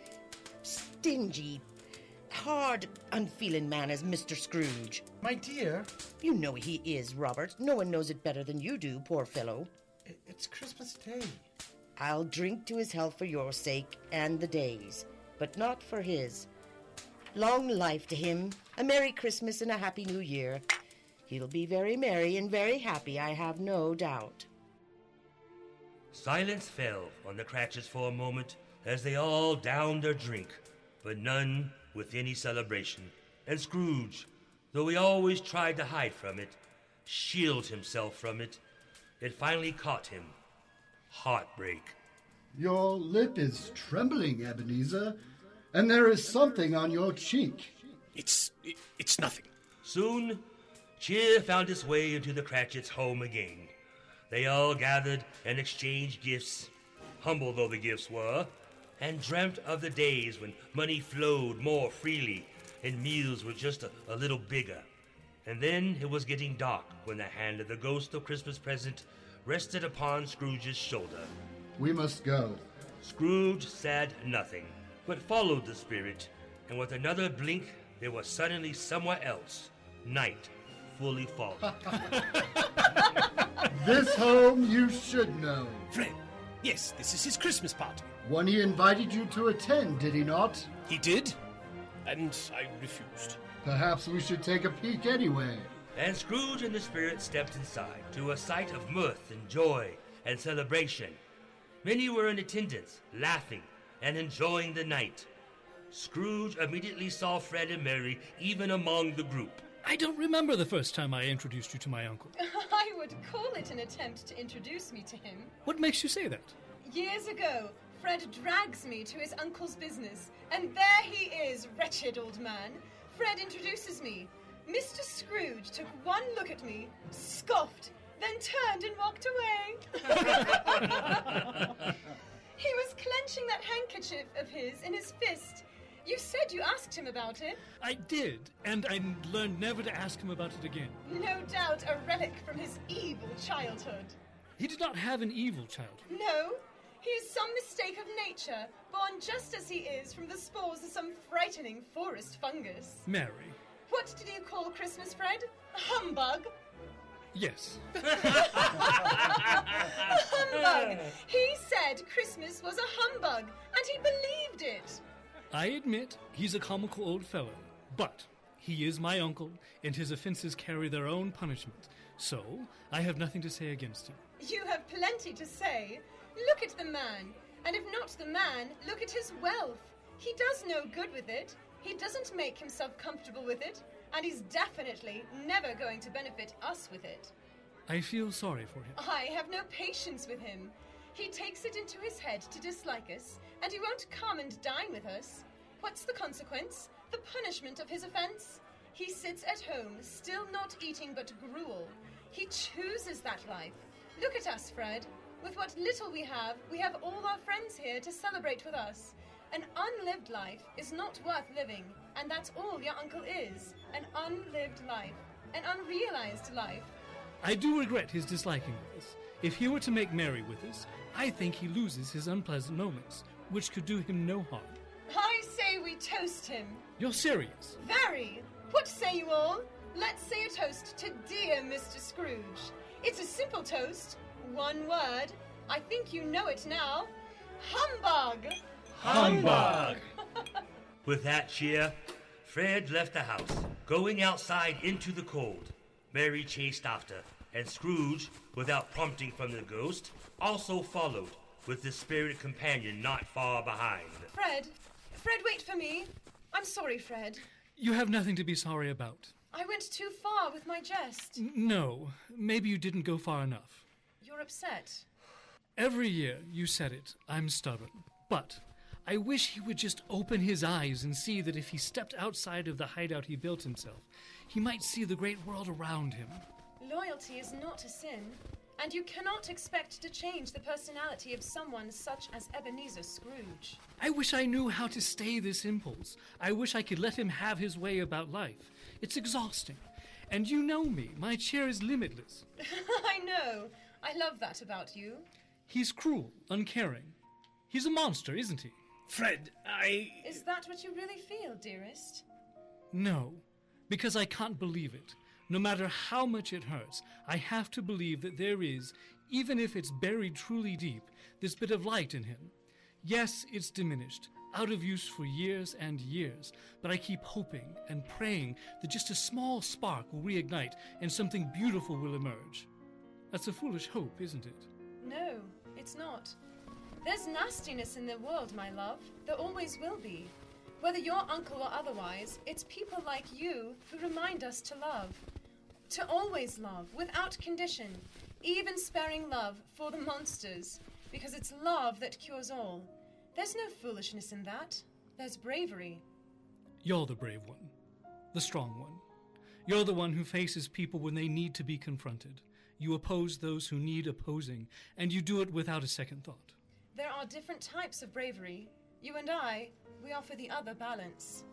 stingy, hard, unfeeling man as Mr. Scrooge. My dear. You know he is, Robert. No one knows it better than you do, poor fellow. It's Christmas Day. I'll drink to his health for your sake and the day's, but not for his. Long life to him, a Merry Christmas and a Happy New Year. He'll be very merry and very happy, I have no doubt. Silence fell on the Cratchits for a moment as they all downed their drink, but none with any celebration. And Scrooge, though he always tried to hide from it, shield himself from it, it finally caught him. Heartbreak. Your lip is trembling, Ebenezer, and there is something on your cheek. It's nothing. Soon, cheer found its way into the Cratchits' home again. They all gathered and exchanged gifts, humble though the gifts were, and dreamt of the days when money flowed more freely and meals were just a little bigger. And then it was getting dark when the hand of the ghost of Christmas present rested upon Scrooge's shoulder. We must go. Scrooge said nothing, but followed the spirit, and with another blink, they were suddenly somewhere else. Night fully fallen. This home you should know. Fred, yes, this is his Christmas party. One he invited you to attend, did he not? He did, and I refused. Perhaps we should take a peek anyway. And Scrooge and the spirit stepped inside to a sight of mirth and joy and celebration. Many were in attendance, laughing and enjoying the night. Scrooge immediately saw Fred and Mary even among the group. I don't remember the first time I introduced you to my uncle. I would call it an attempt to introduce me to him. What makes you say that? Years ago, Fred drags me to his uncle's business, and there he is, wretched old man. Fred introduces me. Mr. Scrooge took one look at me, scoffed, then turned and walked away. He was clenching that handkerchief of his in his fist. You said you asked him about it. I did, and I learned never to ask him about it again. No doubt a relic from his evil childhood. He did not have an evil childhood. No, he is some mistake of nature, born just as he is from the spores of some frightening forest fungus. Mary. What did you call Christmas, Fred? A humbug? Yes. A humbug! He said Christmas was a humbug, and he believed it. I admit he's a comical old fellow, but he is my uncle, and his offenses carry their own punishment. So, I have nothing to say against him. You have plenty to say. Look at the man, and if not the man, look at his wealth. He does no good with it. He doesn't make himself comfortable with it, and he's definitely never going to benefit us with it. I feel sorry for him. I have no patience with him. He takes it into his head to dislike us, and he won't come and dine with us. What's the consequence? The punishment of his offense? He sits at home, still not eating but gruel. He chooses that life. Look at us, Fred. With what little we have all our friends here to celebrate with us. An unlived life is not worth living, and that's all your uncle is. An unlived life. An unrealized life. I do regret his disliking of us. If he were to make merry with us, I think he loses his unpleasant moments, which could do him no harm. I say we toast him. You're serious? Very. What say you all? Let's say a toast to dear Mr. Scrooge. It's a simple toast. One word. I think you know it now. Humbug! Humbug! With that cheer, Fred left the house, going outside into the cold. Mary chased after, and Scrooge, without prompting from the ghost, also followed, with his spirit companion not far behind. Fred, wait for me. I'm sorry, Fred. You have nothing to be sorry about. I went too far with my jest. No, maybe you didn't go far enough. You're upset. Every year, you said it, I'm stubborn. But I wish he would just open his eyes and see that if he stepped outside of the hideout he built himself, he might see the great world around him. Loyalty is not a sin, and you cannot expect to change the personality of someone such as Ebenezer Scrooge. I wish I knew how to stay this impulse. I wish I could let him have his way about life. It's exhausting. And you know me, my chair is limitless. I know. I love that about you. He's cruel, uncaring. He's a monster, isn't he? Fred, Is that what you really feel, dearest? No, because I can't believe it. No matter how much it hurts, I have to believe that there is, even if it's buried truly deep, this bit of light in him. Yes, it's diminished. out of use for years and years, but I keep hoping and praying that just a small spark will reignite and something beautiful will emerge. That's a foolish hope, isn't it? No, it's not. There's nastiness in the world, my love. There always will be. Whether you're uncle or otherwise, it's people like you who remind us to love. To always love, without condition, even sparing love for the monsters, because it's love that cures all. There's no foolishness in that. There's bravery. You're the brave one, the strong one. You're the one who faces people when they need to be confronted. You oppose those who need opposing, and you do it without a second thought. There are different types of bravery. You and I, we offer the other balance.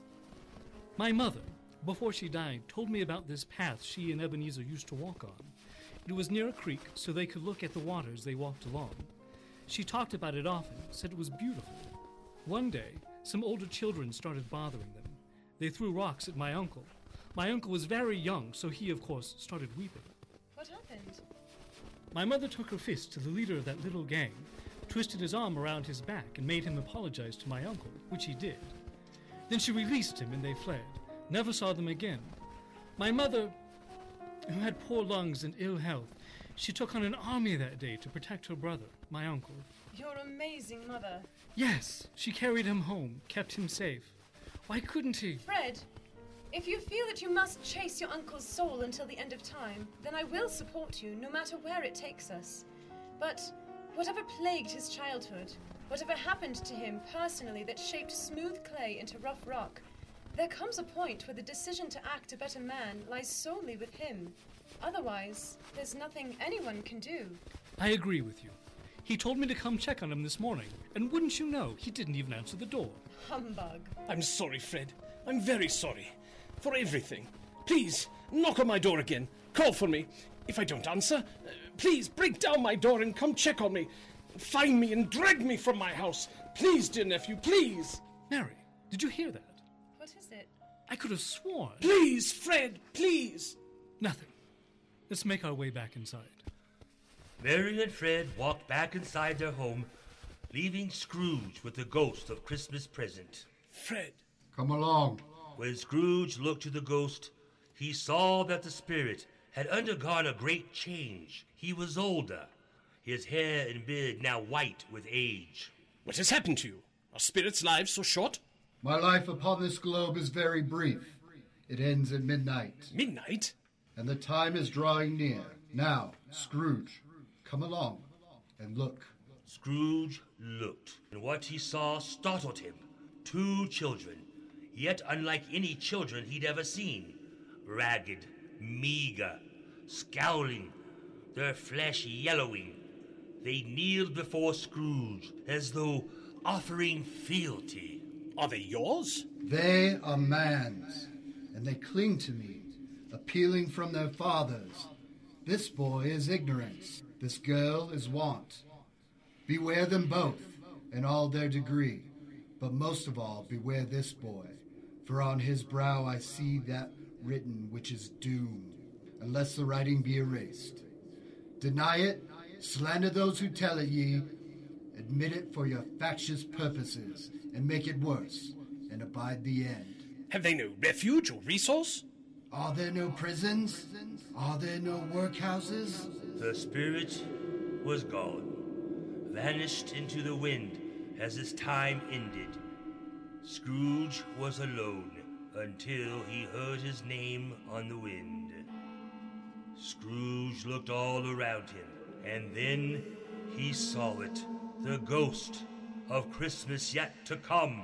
My mother, before she died, told me about this path she and Ebenezer used to walk on. It was near a creek, so they could look at the water as they walked along. She talked about it often, said it was beautiful. One day, some older children started bothering them. They threw rocks at my uncle. My uncle was very young, so he, of course, started weeping. What happened? My mother took her fist to the leader of that little gang, twisted his arm around his back, and made him apologize to my uncle, which he did. Then she released him and they fled. Never saw them again. My mother, who had poor lungs and ill health, she took on an army that day to protect her brother, my uncle. Your amazing mother. Yes, she carried him home, kept him safe. Why couldn't he? Fred, if you feel that you must chase your uncle's soul until the end of time, then I will support you, no matter where it takes us. But whatever plagued his childhood, whatever happened to him personally that shaped smooth clay into rough rock, there comes a point where the decision to act a better man lies solely with him. Otherwise, there's nothing anyone can do. I agree with you. He told me to come check on him this morning, and wouldn't you know, he didn't even answer the door. Humbug. I'm sorry, Fred. I'm very sorry. For everything. Please, knock on my door again. Call for me. If I don't answer, please break down my door and come check on me. Find me and drag me from my house. Please, dear nephew, please. Mary, did you hear that? What is it? I could have sworn. Please, Fred, please. Nothing. Let's make our way back inside. Mary and Fred walked back inside their home, leaving Scrooge with the ghost of Christmas present. Fred. Come along. When Scrooge looked to the ghost, he saw that the spirit had undergone a great change. He was older, his hair and beard now white with age. What has happened to you? Are spirits' lives so short? My life upon this globe is very brief. It ends at midnight. Midnight? And the time is drawing near. Now, Scrooge, come along and look. Scrooge looked, and what he saw startled him. 2 children, yet unlike any children he'd ever seen. Ragged, meager, scowling, their flesh yellowing. They kneeled before Scrooge as though offering fealty. Are they yours? They are man's, and they cling to me, appealing from their fathers. This boy is ignorance, this girl is want. Beware them both, in all their degree, but most of all beware this boy, for on his brow I see that written which is doom, unless the writing be erased. Deny it, slander those who tell it ye, admit it for your factious purposes, and make it worse, and abide the end. Have they no refuge or resource? Are there no prisons? Are there no workhouses? The spirit was gone, vanished into the wind as his time ended. Scrooge was alone until he heard his name on the wind. Scrooge looked all around him, and then he saw it, the ghost of Christmas yet to come.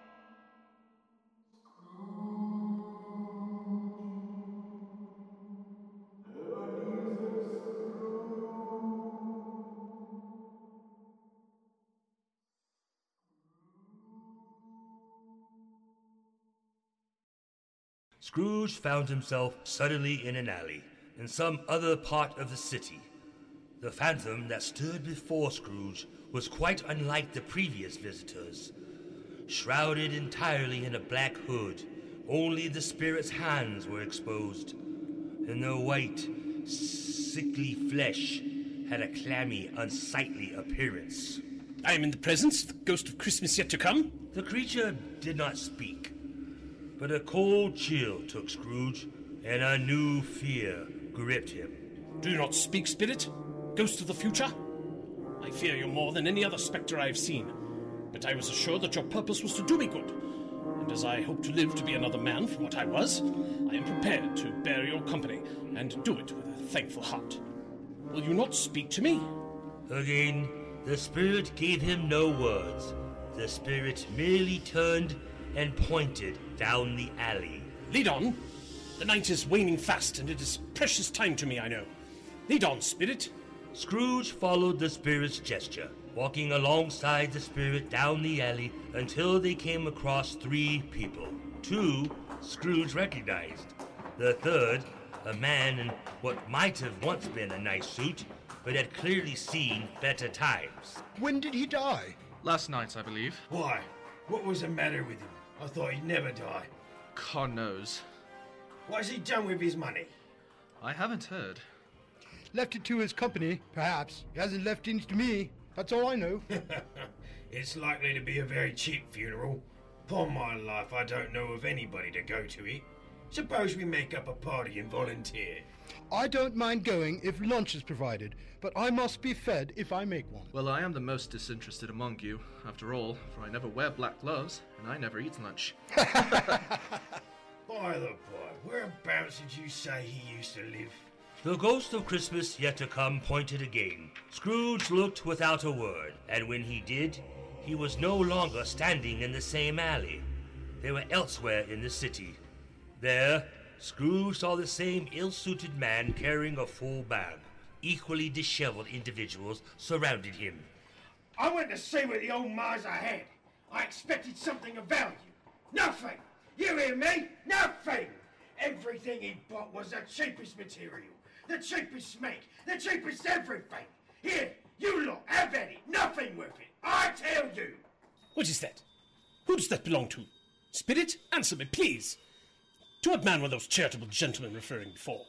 Scrooge found himself suddenly in an alley, in some other part of the city. The phantom that stood before Scrooge was quite unlike the previous visitors. Shrouded entirely in a black hood, only the spirit's hands were exposed, and the white, sickly flesh had a clammy, unsightly appearance. I am in the presence of the ghost of Christmas yet to come. The creature did not speak, but a cold chill took Scrooge, and a new fear gripped him. Do you not speak, spirit? Ghost of the future? I fear you more than any other spectre I have seen, but I was assured that your purpose was to do me good. And as I hope to live to be another man from what I was, I am prepared to bear your company and do it with a thankful heart. Will you not speak to me? Again, the spirit gave him no words. The spirit merely turned and pointed down the alley. Lead on. The night is waning fast, and it is precious time to me, I know. Lead on, spirit. Scrooge followed the spirit's gesture, walking alongside the spirit down the alley until they came across 3 people. 2 Scrooge recognized. The third, a man in what might have once been a nice suit, but had clearly seen better times. When did he die? Last night, I believe. Why? What was the matter with him? I thought he'd never die. God knows. What's he done with his money? I haven't heard. Left it to his company, perhaps. He hasn't left any to me. That's all I know. It's likely to be a very cheap funeral. Upon my life, I don't know of anybody to go to it. Suppose we make up a party and volunteer. I don't mind going if lunch is provided, but I must be fed if I make one. Well, I am the most disinterested among you, after all, for I never wear black gloves, and I never eat lunch. By the by, whereabouts did you say he used to live? The ghost of Christmas yet to come pointed again. Scrooge looked without a word, and when he did, he was no longer standing in the same alley. They were elsewhere in the city. There, Scrooge saw the same ill-suited man carrying a full bag. Equally disheveled individuals surrounded him. I went to see what the old miser had. I expected something of value. Nothing! You hear me? Nothing! Everything he bought was the cheapest material, the cheapest make, the cheapest everything. Here, you lot, have at it. Nothing with it. I tell you. What is that? Who does that belong to? Spirit, answer me, please. To what man were those charitable gentlemen referring before?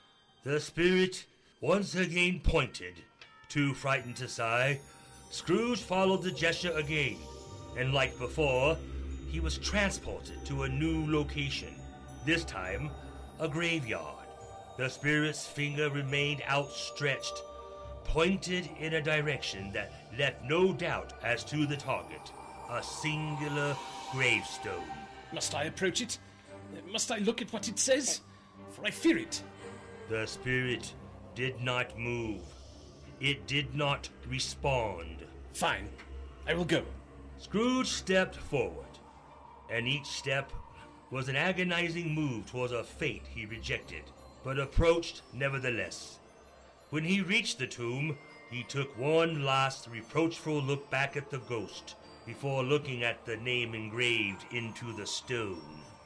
The spirit once again pointed. Too frightened to sigh, Scrooge followed the gesture again, and like before, he was transported to a new location. This time, a graveyard. The spirit's finger remained outstretched, pointed in a direction that left no doubt as to the target. A singular gravestone. Must I approach it? Must I look at what it says? For I fear it. The spirit did not move. It did not respond. Fine. I will go. Scrooge stepped forward, and each step was an agonizing move towards a fate he rejected, but approached nevertheless. When he reached the tomb, he took one last reproachful look back at the ghost before looking at the name engraved into the stone.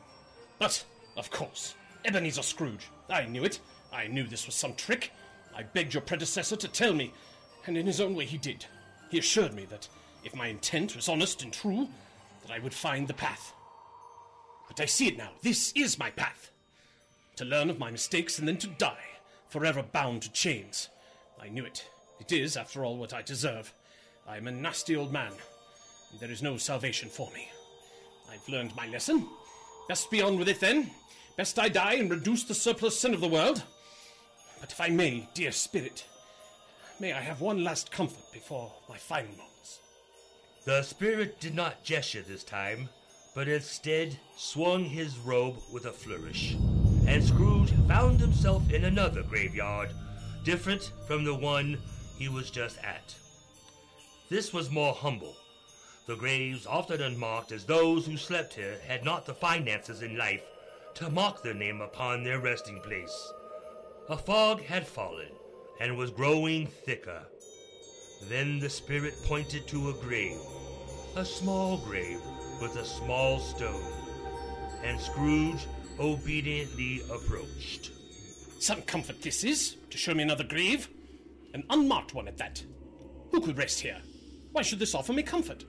But, of course, Ebenezer Scrooge. I knew it. I knew this was some trick. I begged your predecessor to tell me, and in his own way he did. He assured me that if my intent was honest and true, that I would find the path. But I see it now. This is my path. To learn of my mistakes and then to die, forever bound to chains. I knew it. It is, after all, what I deserve. I am a nasty old man, and there is no salvation for me. I've learned my lesson. Best be on with it, then. Best I die and reduce the surplus sin of the world. But if I may, dear spirit, may I have one last comfort before my final moments. The spirit did not gesture this time, but instead swung his robe with a flourish, and Scrooge found himself in another graveyard, different from the one he was just at. This was more humble. The graves, often unmarked, as those who slept here had not the finances in life to mark their name upon their resting place. A fog had fallen and was growing thicker. Then the spirit pointed to a grave, a small grave with a small stone, and Scrooge obediently approached. Some comfort this is, to show me another grave. An unmarked one at that. Who could rest here? Why should this offer me comfort?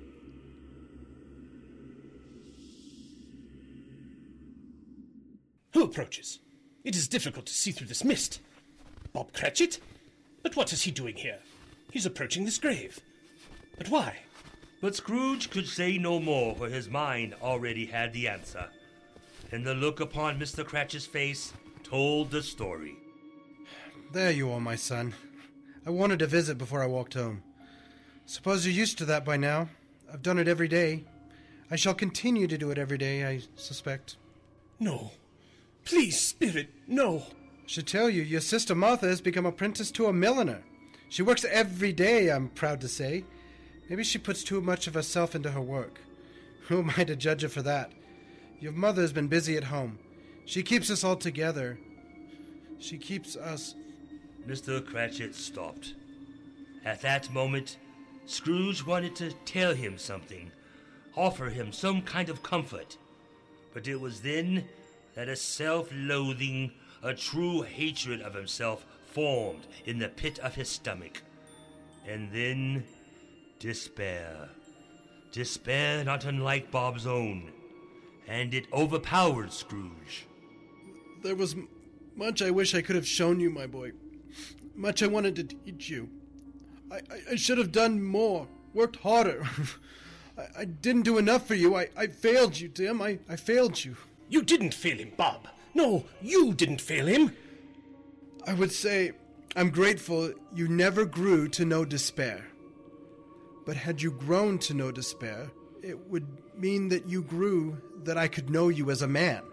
Who approaches? It is difficult to see through this mist. Bob Cratchit? But what is he doing here? He's approaching this grave. But why? But Scrooge could say no more, for his mind already had the answer. And the look upon Mr. Cratchit's face told the story. There you are, my son. I wanted to visit before I walked home. Suppose you're used to that by now. I've done it every day. I shall continue to do it every day, I suspect. No. Please, Spirit, no. I should tell you, your sister Martha has become apprenticed to a milliner. She works every day, I'm proud to say. Maybe she puts too much of herself into her work. Who am I to judge her for that? Your mother has been busy at home. She keeps us all together. She keeps us... Mr. Cratchit stopped. At that moment, Scrooge wanted to tell him something, offer him some kind of comfort. But it was then that a self-loathing, a true hatred of himself formed in the pit of his stomach. And then despair. Despair not unlike Bob's own. And it overpowered Scrooge. There was much I wish I could have shown you, my boy. Much I wanted to teach you. I should have done more, worked harder. I didn't do enough for you. I failed you, Tim. I failed you. You didn't fail him, Bob. No, you didn't fail him. I would say I'm grateful you never grew to know despair. But had you grown to know despair, it would mean that you grew that I could know you as a man.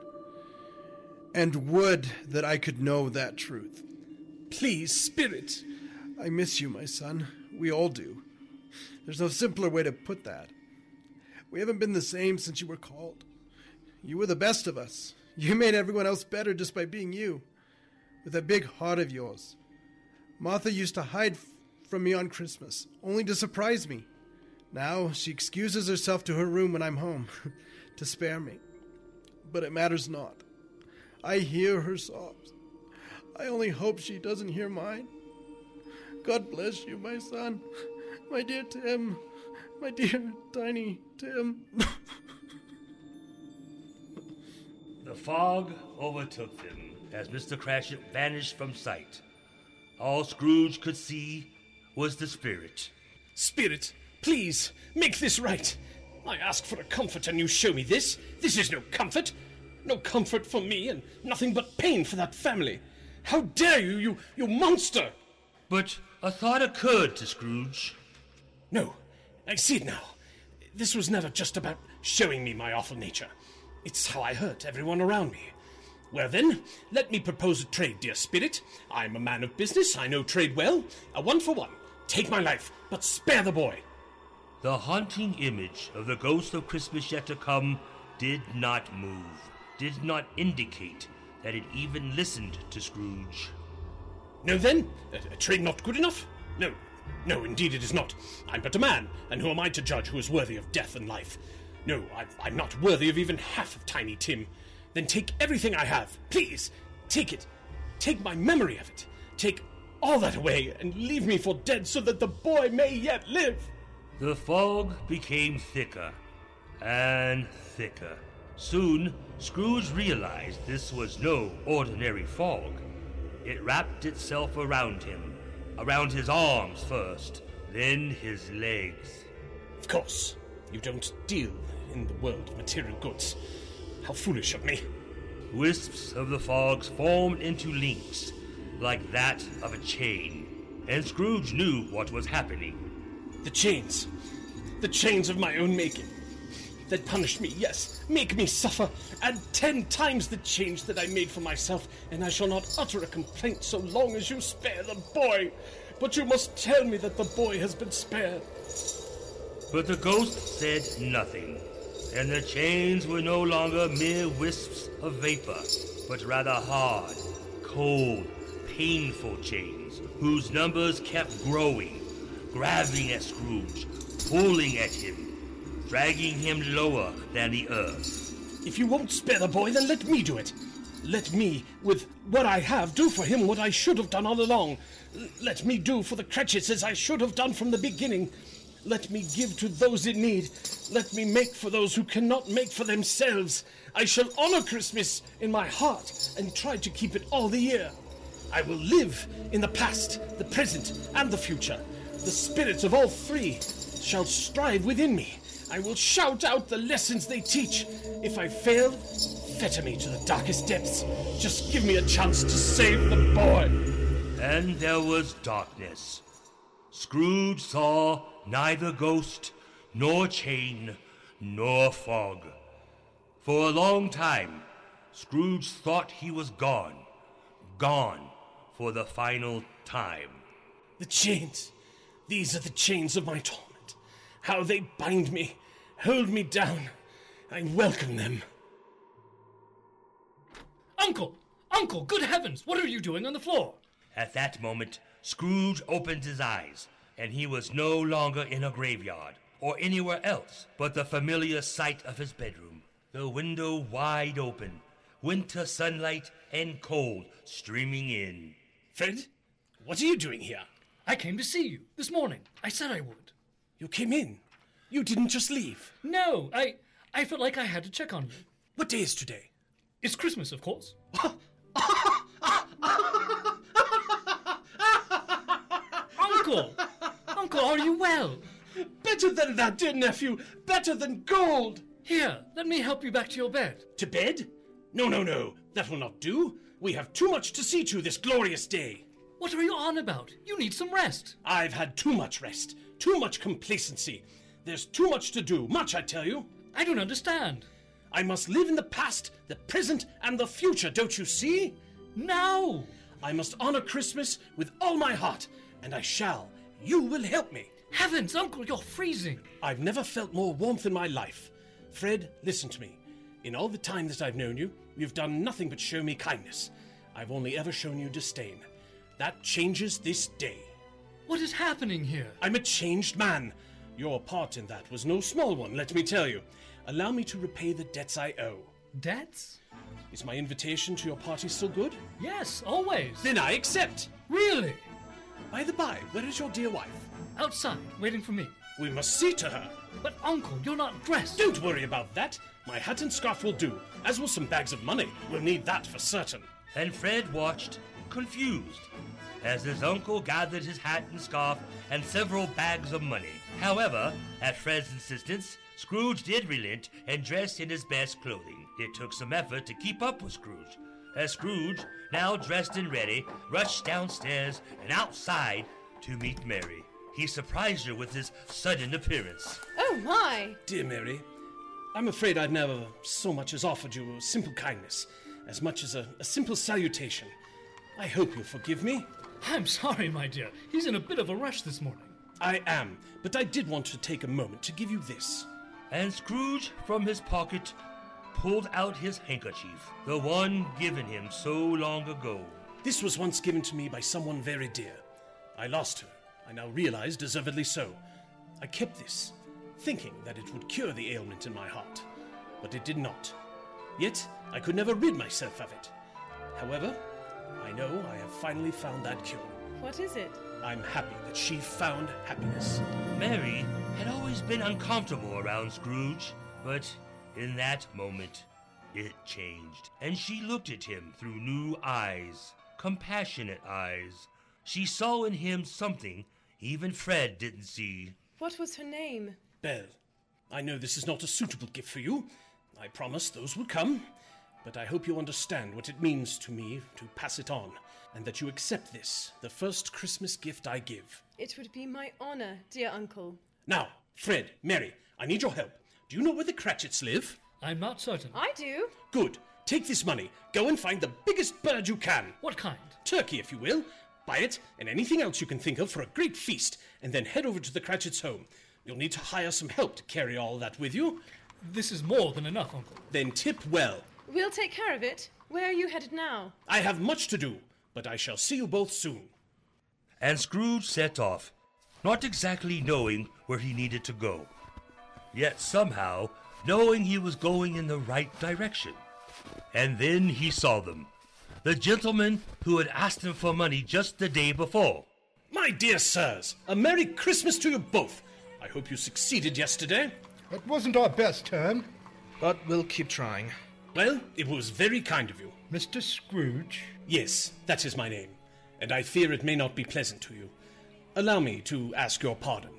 And would that I could know that truth. Please, Spirit. I miss you, my son. We all do. There's no simpler way to put that. We haven't been the same since you were called. You were the best of us. You made everyone else better just by being you, with that big heart of yours. Martha used to hide from me on Christmas, only to surprise me. Now she excuses herself to her room when I'm home, to spare me. But it matters not. I hear her sobs. I only hope she doesn't hear mine. God bless you, my son. My dear Tim. My dear, tiny Tim. The fog overtook them as Mr. Cratchit vanished from sight. All Scrooge could see was the Spirit. Spirit, please, make this right. I ask for a comfort and you show me this. This is no comfort. No comfort for me and nothing but pain for that family. How dare you, you monster! But a thought occurred to Scrooge. No, I see it now. This was never just about showing me my awful nature. It's how I hurt everyone around me. Well then, let me propose a trade, dear Spirit. I'm a man of business, I know trade well. A 1-for-1. Take my life, but spare the boy. The haunting image of the ghost of Christmas yet to come did not move, did not indicate that it even listened to Scrooge. No then? A trade not good enough? No, indeed it is not. I'm but a man, and who am I to judge who is worthy of death and life? No, I'm not worthy of even half of Tiny Tim. Then take everything I have. Please, take it. Take my memory of it. Take all that away and leave me for dead so that the boy may yet live. The fog became thicker and thicker. Soon, Scrooge realized this was no ordinary fog. It wrapped itself around him, around his arms first, then his legs. Of course, you don't deal in the world of material goods. How foolish of me. Wisps of the fogs formed into links, like that of a chain, and Scrooge knew what was happening. The chains of my own making. That punish me, yes, make me suffer. Add 10 times the change that I made for myself, and I shall not utter a complaint so long as you spare the boy. But you must tell me that the boy has been spared. But the ghost said nothing, and the chains were no longer mere wisps of vapor, but rather hard, cold, painful chains, whose numbers kept growing, grabbing at Scrooge, pulling at him, dragging him lower than the earth. If you won't spare the boy, then let me do it. Let me, with what I have, do for him what I should have done all along. Let me do for the Cratchits as I should have done from the beginning. Let me give to those in need. Let me make for those who cannot make for themselves. I shall honor Christmas in my heart and try to keep it all the year. I will live in the past, the present, and the future. The spirits of all three. shall strive within me. I will shout out the lessons they teach. If I fail, fetter me to the darkest depths. Just give me a chance to save the boy. And there was darkness. Scrooge saw neither ghost, nor chain, nor fog. For a long time, Scrooge thought he was gone. Gone for the final time. The chains. These are the chains of my torment. How they bind me, hold me down. I welcome them. Uncle! Uncle, good heavens! What are you doing on the floor? At that moment, Scrooge opened his eyes, and he was no longer in a graveyard or anywhere else but the familiar sight of his bedroom. The window wide open, winter sunlight and cold streaming in. Fred, what are you doing here? I came to see you this morning. I said I would. You came in. You didn't just leave. No, I felt like I had to check on you. What day is today? It's Christmas, of course. Uncle! Uncle, are you well? Better than that, dear nephew. Better than gold. Here, let me help you back to your bed. To bed? No. That will not do. We have too much to see to this glorious day. What are you on about? You need some rest. I've had too much rest. Too much complacency. There's too much to do. Much, I tell you. I don't understand. I must live in the past, the present, and the future, don't you see? Now! I must honor Christmas with all my heart, and I shall. You will help me. Heavens, Uncle, you're freezing. I've never felt more warmth in my life. Fred, listen to me. In all the time that I've known you, you've done nothing but show me kindness. I've only ever shown you disdain. That changes this day. What is happening here? I'm a changed man. Your part in that was no small one, let me tell you. Allow me to repay the debts I owe. Debts? Is my invitation to your party still good? Yes, always. Then I accept. Really? By the by, where is your dear wife? Outside, waiting for me. We must see to her. But, Uncle, you're not dressed. Don't worry about that. My hat and scarf will do, as will some bags of money. We'll need that for certain. And Fred watched, confused, as his uncle gathered his hat and scarf and several bags of money. However, at Fred's insistence, Scrooge did relent and dressed in his best clothing. It took some effort to keep up with Scrooge, as Scrooge, now dressed and ready, rushed downstairs and outside to meet Mary. He surprised her with his sudden appearance. Oh, my! Dear Mary, I'm afraid I've never so much as offered you a simple kindness, as much as a simple salutation. I hope you'll forgive me. I'm sorry, my dear. He's in a bit of a rush this morning. I am, but I did want to take a moment to give you this. And Scrooge, from his pocket, pulled out his handkerchief, the one given him so long ago. This was once given to me by someone very dear. I lost her. I now realize deservedly so. I kept this, thinking that it would cure the ailment in my heart, but it did not. Yet, I could never rid myself of it. However, I know I have finally found that cure. What is it? I'm happy that she found happiness. Mary had always been uncomfortable around Scrooge, but in that moment, it changed, and she looked at him through new eyes, compassionate eyes. She saw in him something even Fred didn't see. What was her name? Belle. I know this is not a suitable gift for you. I promise those will come. But I hope you understand what it means to me to pass it on, and that you accept this, the first Christmas gift I give. It would be my honor, dear uncle. Now, Fred, Mary, I need your help. Do you know where the Cratchits live? I'm not certain. I do. Good. Take this money. Go and find the biggest bird you can. What kind? Turkey, if you will. Buy it, and anything else you can think of for a great feast, and then head over to the Cratchits' home. You'll need to hire some help to carry all that with you. This is more than enough, Uncle. Then tip well. We'll take care of it. Where are you headed now? I have much to do, but I shall see you both soon. And Scrooge set off, not exactly knowing where he needed to go, yet somehow knowing he was going in the right direction. And then he saw them. The gentleman who had asked him for money just the day before. My dear sirs, a Merry Christmas to you both. I hope you succeeded yesterday. It wasn't our best turn. But we'll keep trying. Well, it was very kind of you. Mr. Scrooge? Yes, that is my name, and I fear it may not be pleasant to you. Allow me to ask your pardon.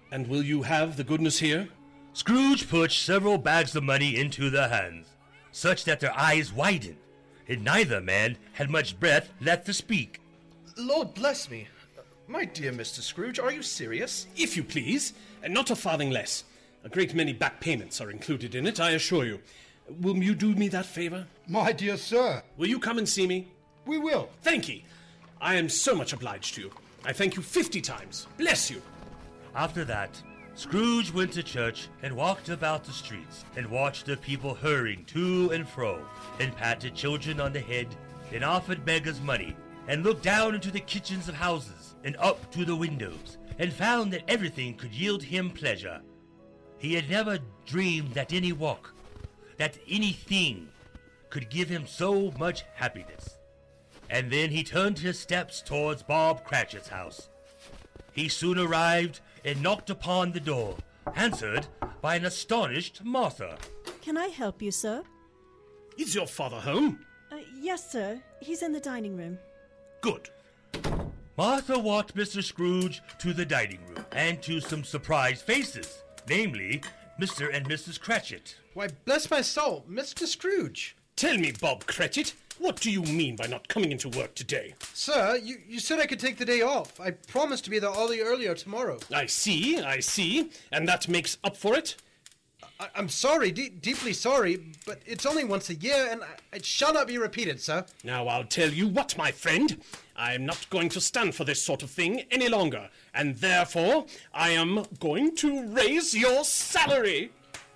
And will you have the goodness here? Scrooge put several bags of money into their hands, such that their eyes widened, and neither man had much breath left to speak. Lord bless me. My dear Mr. Scrooge, are you serious? If you please, and not a farthing less. A great many back payments are included in it, I assure you. Will you do me that favor? My dear sir. Will you come and see me? We will. Thank ye. I am so much obliged to you. I thank you 50 times. Bless you. After that, Scrooge went to church and walked about the streets and watched the people hurrying to and fro, and patted children on the head, and offered beggars money, and looked down into the kitchens of houses and up to the windows, and found that everything could yield him pleasure. He had never dreamed that any walk, that anything could give him so much happiness. And then he turned his steps towards Bob Cratchit's house. He soon arrived and knocked upon the door, answered by an astonished Martha. Can I help you, sir? Is your father home? Yes, sir. He's in the dining room. Good. Martha walked Mr. Scrooge to the dining room, and to some surprised faces, namely Mr. and Mrs. Cratchit. Why, bless my soul, Mr. Scrooge. Tell me, Bob Cratchit, what do you mean by not coming into work today? Sir, you said I could take the day off. I promised to be there all the earlier tomorrow. I see. And that makes up for it? I'm sorry, deeply sorry, but it's only once a year, and it shall not be repeated, sir. Now, I'll tell you what, my friend. I'm not going to stand for this sort of thing any longer, and therefore I am going to raise your salary.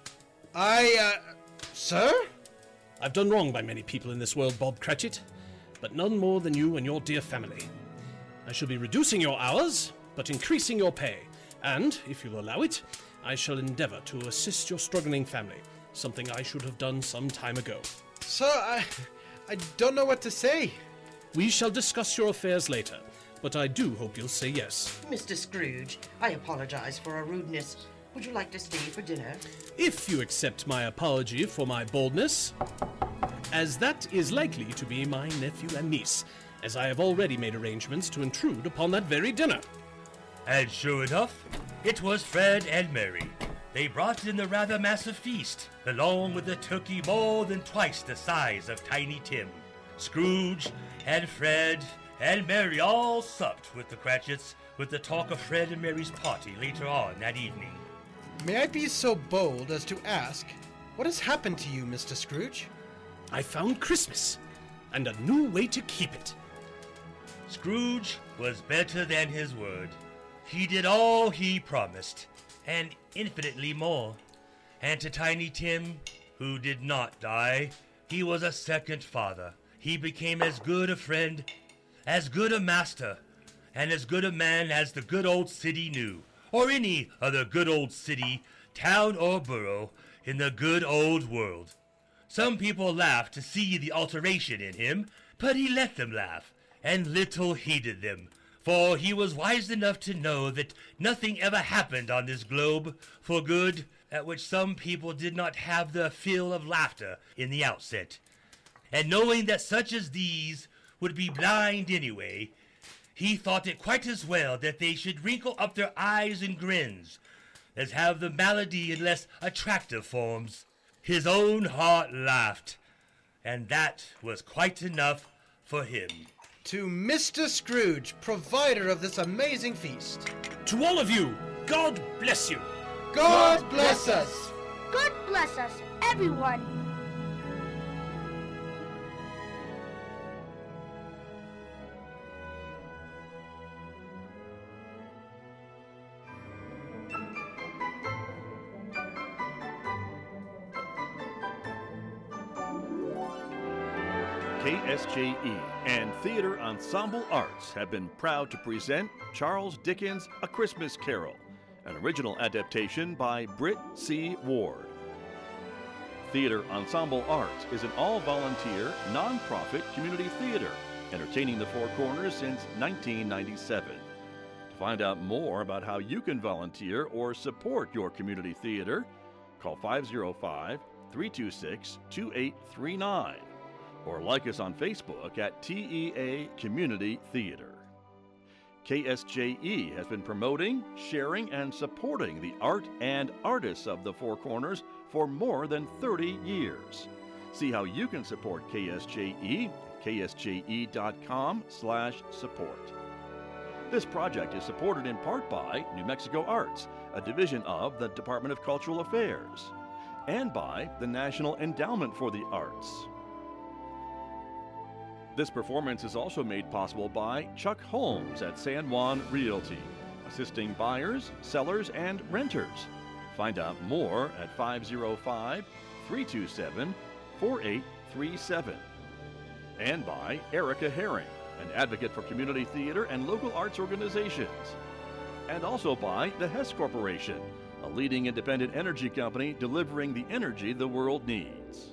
Sir? I've done wrong by many people in this world, Bob Cratchit, but none more than you and your dear family. I shall be reducing your hours, but increasing your pay, and, if you'll allow it, I shall endeavour to assist your struggling family, something I should have done some time ago. Sir, I don't know what to say. We shall discuss your affairs later, but I do hope you'll say yes. Mr. Scrooge, I apologize for our rudeness. Would you like to stay for dinner? If you accept my apology for my boldness, as that is likely to be my nephew and niece, as I have already made arrangements to intrude upon that very dinner. And sure enough, it was Fred and Mary. They brought in the rather massive feast, along with a turkey more than twice the size of Tiny Tim. Scrooge and Fred and Mary all supped with the Cratchits, with the talk of Fred and Mary's party later on that evening. May I be so bold as to ask, what has happened to you, Mr. Scrooge? I found Christmas, and a new way to keep it. Scrooge was better than his word. He did all he promised, and infinitely more. And to Tiny Tim, who did not die, he was a second father. He became as good a friend, as good a master, and as good a man as the good old city knew, or any other good old city, town, or borough in the good old world. Some people laughed to see the alteration in him, but he let them laugh, and little heeded them, for he was wise enough to know that nothing ever happened on this globe for good at which some people did not have the feel of laughter in the outset. And knowing that such as these would be blind anyway, he thought it quite as well that they should wrinkle up their eyes in grins as have the malady in less attractive forms. His own heart laughed, and that was quite enough for him. To Mr. Scrooge, provider of this amazing feast. To all of you, God bless you. God bless us. God bless us, everyone. KSJE and Theater Ensemble Arts have been proud to present Charles Dickens' A Christmas Carol, an original adaptation by Britt C. Ward. Theater Ensemble Arts is an all-volunteer, non-profit community theater, entertaining the Four Corners since 1997. To find out more about how you can volunteer or support your community theater, call 505-326-2839. Or like us on Facebook at TEA Community Theater. KSJE has been promoting, sharing, and supporting the art and artists of the Four Corners for more than 30 years. See how you can support KSJE at ksje.com/support. This project is supported in part by New Mexico Arts, a division of the Department of Cultural Affairs, and by the National Endowment for the Arts. This performance is also made possible by Chuck Holmes at San Juan Realty, assisting buyers, sellers, and renters. Find out more at 505-327-4837. And by Erica Herring, an advocate for community theater and local arts organizations. And also by the Hess Corporation, a leading independent energy company delivering the energy the world needs.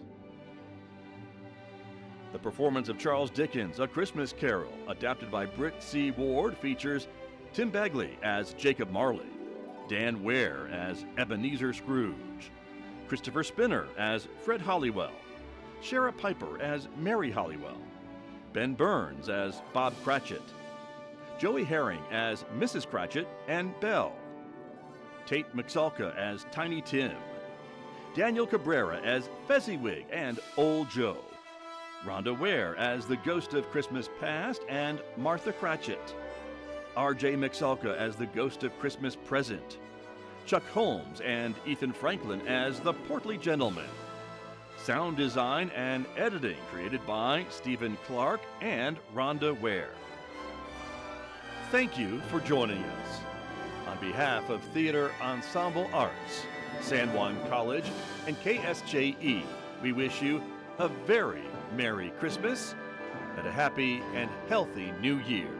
The performance of Charles Dickens' A Christmas Carol, adapted by Britt C. Ward, features Tim Bagley as Jacob Marley, Dan Ware as Ebenezer Scrooge, Christopher Spinner as Fred Halliwell, Shara Piper as Mary Halliwell, Ben Burns as Bob Cratchit, Joey Herring as Mrs. Cratchit and Belle, Tate McSulka as Tiny Tim, Daniel Cabrera as Fezziwig and Old Joe, Rhonda Ware as the Ghost of Christmas Past and Martha Cratchit, R.J. McSulka as the Ghost of Christmas Present, Chuck Holmes and Ethan Franklin as the Portly Gentleman. Sound design and editing created by Stephen Clark and Rhonda Ware. Thank you for joining us. On behalf of Theater Ensemble Arts, San Juan College, and KSJE, we wish you a very Merry Christmas and a happy and healthy New Year.